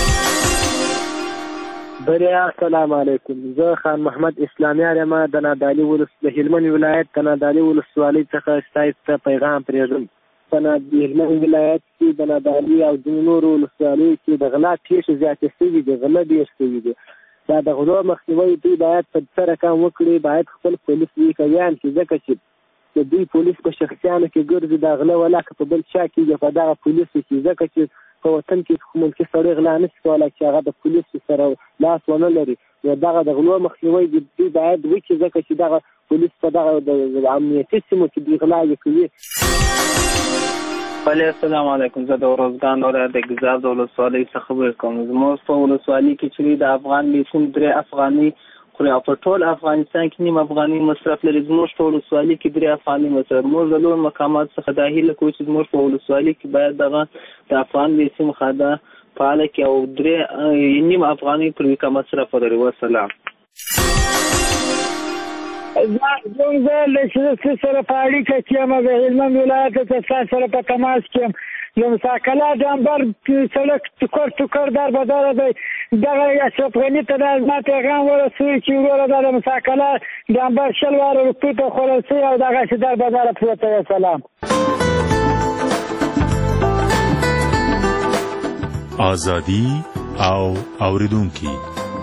بریا. السلام علیکم. زه خان محمد اسلامیار یم، د نادعلي د هلمند ولایت د نادعلي ولسوالۍ څخه ستاسو ته پیغام پرېږدم. په هلمند ولایت کې د نادعلي او د نورو ولسوالیو کې د غلا پیښې زیاتې شوي دي، غله ډېر شوي دي. دا د غلو مخنیوی دوی باید په سره کام وکړي، باید خپل پولیس ویکویان کړي، ځکه چې د دوی پولیس په شخصیانو کې ګرځي، دا غله ولاکه په بل چا کېږي په دغه پولیسو کې، ځکه چې په وطن کې ملکي سړی غلا نشي کولی چې هغه د پولیسو سره لاس ونه لري. نو دغه د غلو مخنیوی دوی باید وکړي، ځکه چې دغه پولیس په دغه د امنیتي سیمو کې دوی غلاوې کوي. السلام علیکم. زه د روزګان ولایت د ګزاب د ولسوالۍ څخه خبرې کوم. زموږ په ولسوالۍ کې چې د افغان لیسون 3 افغاني خوري او په ټول افغانستان کې نیم افغاني مصرف لري. زموږ په ولسوالۍ کې 3 افغاني مصرف. موږ د لوړ مقامات څخه دا هیله کوو چې زموږ په ولسوالۍ کې باید دغه د افغان لیسون خاده فعاله کړي او 3 نیم افغاني پر مصرف ولري. والسلام. زه له سره په اړیکه کې یم، د هلمند ولایت څخه سره په تماس کې یم. یو مساکله ډامبر سړک ټوکر در بداره دی. دغه اشرف غني ته زما پیغام ورسوي چې وروره دا د مساکله ډامبر 20 روپۍ ته خوړل شوي او دغسې در بداره پروته دی. سلام. ازادي او اوریدونکي.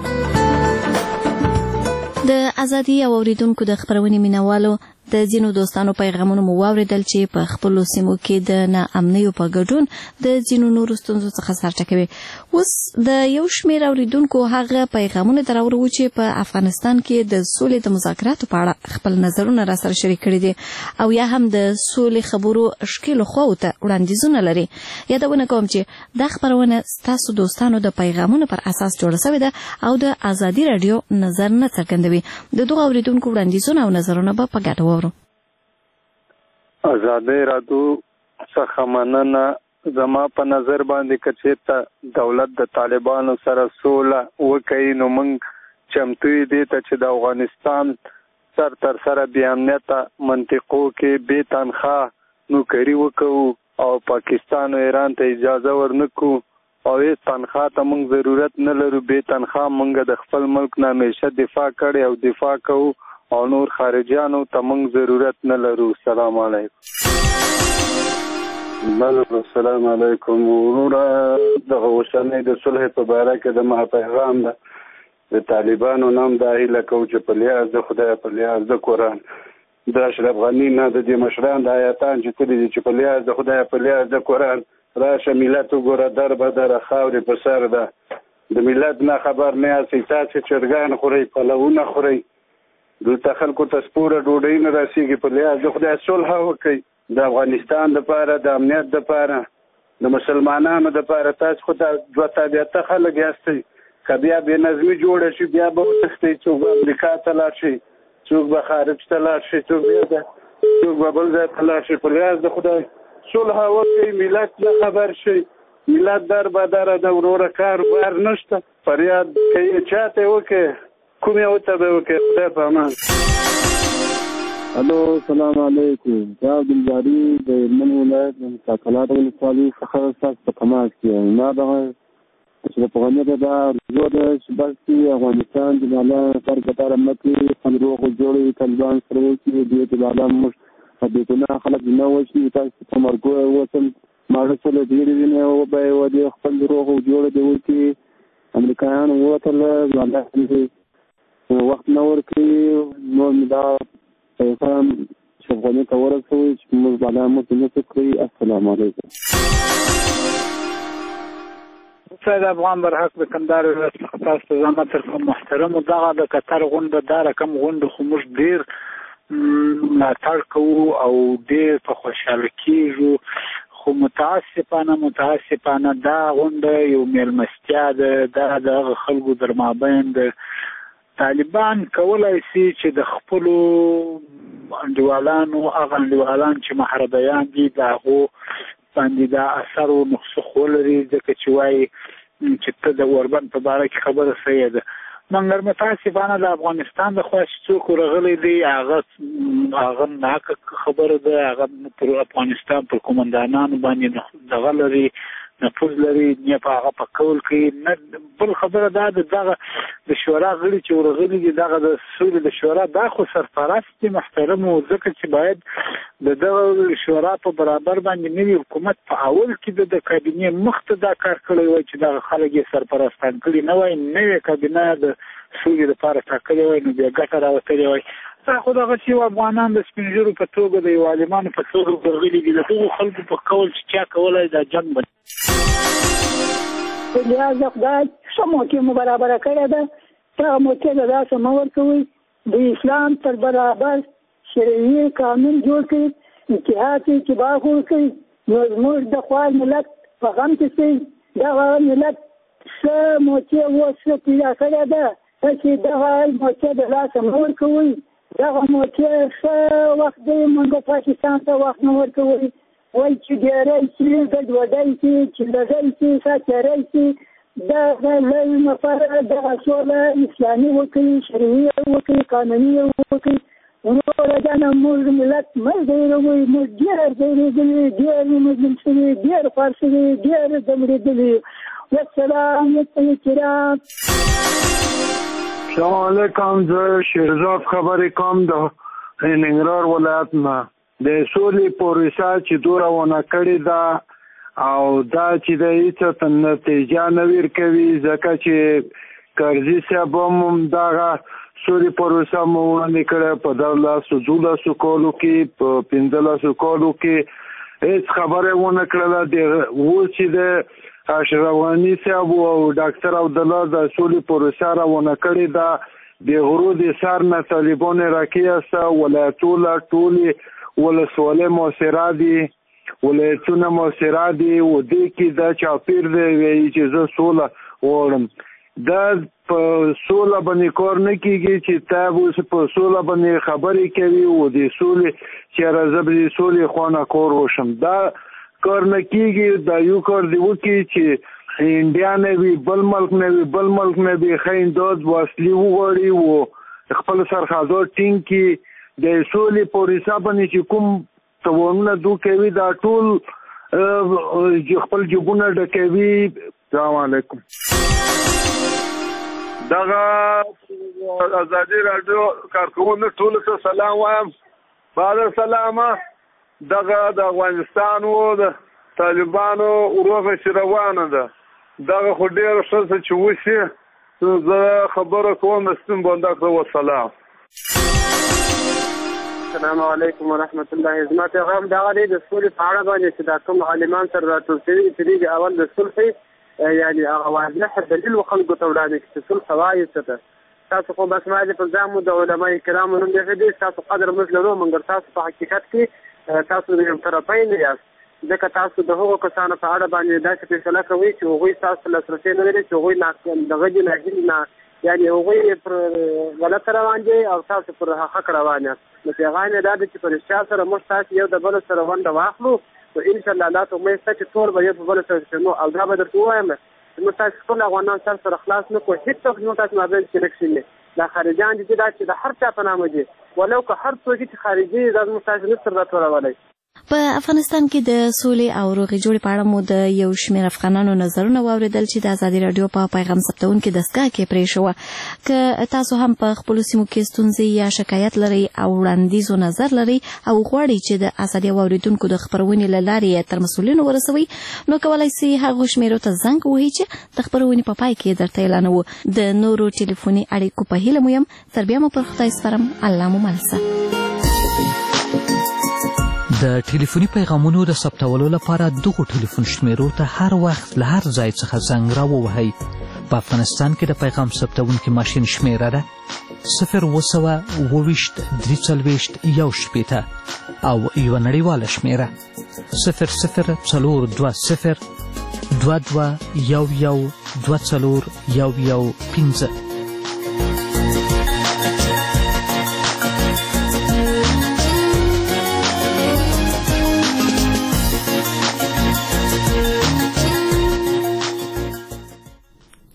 د ازادي او اوریدونکو د خبرونې مینوالو د ځینو دوستانو پیغامونه مو واوریدل چې په خپلو سیمو کې د ناامنیو په ګډون د ځینو نورو ستونزو څخه سرچکوي. اوس د یو شمېر اوریدونکو هغه پیغامونه دراوړو چې په افغانستان کې د سولې د مذاکراتو په اړه خپل نظرونه را سره شریک کړي دي او یا هم د سولې خبرو ښکیلو خواو ته وړاندیزونه لري. یادونه کوم چې دا خبرونه ستاسو دوستانو د پیغامونو پر اساس جوړه شوې ده او د ازادي راډیو نظر نه څرګندوي. د دغو اوریدونکو وړاندیزونه او نظرونه به په ګډه واورو. ازادي راډیو څخه مننه. زما په نظر باندې که چېرته دولت د طالبانو سره سوله وکړي نو موږ چمتو یو دي ته چې د افغانستان تر سره بې امنیته منطقو کې بې تنخواه نوکري وکړو او پاکستان او ایران ته اجازه ورنکړو او هېڅ تنخواه ته موږ ضرورت نه لرو. بې تنخواه موږ د خپل ملک نه همیشه دفاع کړې او دفاع کوو او نور خارجیانو ته موږ ضرورت نه لرو. السلام علیکم. السلام علیکم. وروره دغه اوسنۍ د صلح په باره کې د ما پیغام ده. د طالبانو نام دا هیله کوو چې په لیاز د خدای په لیاز د قرآن د اشرف غني نه د دې مشران د آیاتان چې تللي دي چې په لیاز د خدای په لیاز د قرآن راشه ملت وګوره در به در خاورې په سر ده. د ملت نه خبر نه یاستئ. تاسې چرګان خورئ، پلوونه خورئ. دلته خلکو ته سپوره ډوډۍ نه رسېږي په لحاظ د خدای صلح وکړئ د افغانستان دپاره د امنیت دپاره د مسلمانانو دپاره تاسو خو دوه تابعته خلک یاستئ که بیا بېنظمي جوړه شي بیا به وتښتئ څوک به امریکا ته لاړ شي څوک به خارج ته لاړ شي څوک به بل ځای ته لاړ شي په لحاظ د خدای صلح وکړئ ملت نه خبر شي ملت در بدره د وروره کاروبار نشته فریاد که یې چاته وکړې کوم یې ورته به وکړې خدای په امان الو السلام علیکم زه عبدالباري د هلمند ولایت د مساکلات ولسوالۍ څخه ستاسو په تماس کې یم ما دغه چې د پوهنې دا ارزو ده چې بلکې افغانستان د بالا سر کتار مکې روغ جوړې طالبان سره وکړي دې د بالا موږ د ګناه خلک نه وشي تاسو په مرګو وسم ماړه سره ډېرې نه و به و دې خپل روغ جوړ دی وکړي امریکایان وته بالا وخت نه ورکړي نو دا پیغام شغلې ته ورسوي چې موږ بالا مو ته کوي السلام علیکم سید افغان برحق د کندهار ولایت څخه تاسو ته زما تر کوم محترم دغه د قطر غونډه دا رقم غونډه خو موږ ډېر ملاتړ کوو او ډېر په خوشحاله کېږو خو متاسفانه دا غونډه یو میلمستیا ده دا د هغه خلکو در مابین د طالبان کولای شي چې د خپلو انډیوالانو هغه انډیوالان چې محربیان دي د هغو باندې دا اثر و نسخ ولري ځکه چې وایي چې ته د اوربند په باره کې خبره صحیح ده مګر متاسفانه د افغانستان د خوا چې څوک ورغلی دی هغه ناحقه خبره ده هغه پر افغانستان پر قومندانانو باندې دغه لري نفوذ لري نه په هغه په کول کې نه بل خبره دا د دغه د شورا غړي چې ورغلي دي دغه د سولې د شورا دا خو سرپرست دي محترم او ځکه چې باید د دغه شورا په برابر باندې نوي حکومت په اول کې د کابینې مخته دا کار کړی وای چې دغه خلک یې سرپرستان کړي نه وای نوې کابینه د سولې لپاره ټاکلې وای نو بیا ګټه راوتلې وای خو دغه چې افغانان د سپین ږیرو په توګه د یو عالمانو په توګه ورغلي دي د هغو خلکو په قول چې چا کولی دا جنګ به په لحاظ د خدای ښه موقع مو برابره کړې ده دغه موقع ته داسې مه ورکوئ د اسلام تر برابر شرعي قانون جوړ کړئ اتحاد اتفاق وکړئ نو زموږ د خوا ملت په غم کې شئ دغه ملت ښه موقع اوس پیدا کړې ده چې دغه موقع د لاسه مه ورکوئ دغه موقع ښه وخت دی موږ پاکستان ته وخت نه ورکوئ وایي چې ډېری شي ګډوډۍ شي چې لږی شي ښه تېری شي دغه لوی لپاره دغه سوله اسلامي وکړي شرعي وکړي قانوني وکړي وروره جانه موږ ملت مه ځوروئ موږ ډېر ځورېدلي ډېر مظلوم شوي ډېر خوار شوي ډېر ځورېدلي والسلام کرام سلام علیکم زه شیرزاد خبرې کوم د ننګرهار ولایت نه د سولې پروسه چې دوره ونه کړې ده او دا چې د هېڅ نتیجه نه ورکوي ځکه چې کرزي صاحب هم دغه سولې پروسه مو وړاندې کړې په 12 کالو کې په 15 کالو کې هېڅ خبره ونه کړله اوس چې د اشرف غني صاحب او ډاکټر عبدالله د سولې پروسه راونه کړې ده د غرو د سر نه طالبان راکېسته ولایتونه ټولې ولسوالۍ مؤثره دي ولایتونه مؤثره دي و دې کې دا چاپیر دی وایي چې زه سوله غواړم دا په سوله باندې کار نه کېږي چې تا اوس په سوله باندې خبرې کوي و د سولې چې زه به د سولې خوا نه کار وشم دا کار نه کېږي دا یو کار دی وکړي چې انډیا نه وي بل ملک نه وي ښه انداز وسلې وغواړي و خپل سرحدات ټینګ کړي د سولې پروسه باندې چې کوم توانونه دوی کوي دا ټول خپل جیبونه ډکوي السلام علیکم دغه ازادي راډیو کارکوونکو ټول ته سلام وایم بعد سلامه دغه د افغانستان او د طالبانو وروغه چې روانه ده دغه خو ډېر ښه چې وشي زه خبره کوم ستون بندک وسلام السلام علیکم ورحمت الله زما پیغام دغه دی د سولې په اړه باندې چې دا کوم عالمان سره راټول شوي چې د اول د صلح یعنی هغه واضح دلیل خلکو ته وړاندې کړي چې صلح وایي څه ده تاسو خو بس ما دې په ځامو د علماء کرامو نوم دی تاسو قدر موږ لرو مګر تاسو په حقیقت کې تاسو د یو طرفین یاست ځکه تاسو د هغو کسانو په اړه باندې داسې فیصله کوئ چې هغوی ستاسو لاسرسی نه لري چې هغوی دغه دي ناهیل نه یعنې هغوی پر غلطه روان دي او تاسو پر حق روان یاست نو پیغام یې دا دی چې په رښتیا سره موږ تاسو یو د بل سره ونډه واخلو نو انشاءالله دا ته امید شته چې ټول به یو په بل سره شنو او دا به درته ووایم چې موږ تاسو ټول افغانان سره خلاص نه کړو هېڅوک زموږ تاسو مابین کې نه کښېني دا خارجیان دي چې دا چې د هر چا په نامه دي ولو که هر څوک چې خارجي دا زموږ تاسو نه سره راټولولی. په افغانستان کې د سولې او روغې جوړې په اړه مو د یو شمېر افغانانو نظرونه واورېدل چې د ازادي راډیو په پیغام ثبتونکي دستګاه کې پرې شوه که تاسو هم په خپلو سیمو کې ستونزې یا شکایت لرئ او وړاندیز و نظر لرئ او غواړئ چې د ازادي واورېدونکو د خپرونې له لارې تر مسؤلینو ورسوئ نو کولی سئ هغو شمېرو ته زنګ ووهئ چې د خپرونې په پای کې درته اعلانوو. د نورو ټلیفوني اړیکو په هیله مو یم. تر بیا مو پر خدای سپارم. الله مو مل شه. د ټلیفوني پیغامونو د ثبتولو لپاره دغو ټلیفون شمیرو ته هر وخت له هر ځای څخه زنګ راووهئ. په افغانستان کې د پیغام ثبتونکي ماشین شمیره ده 0202341 او یوه نړیواله شمیره 00402211241115.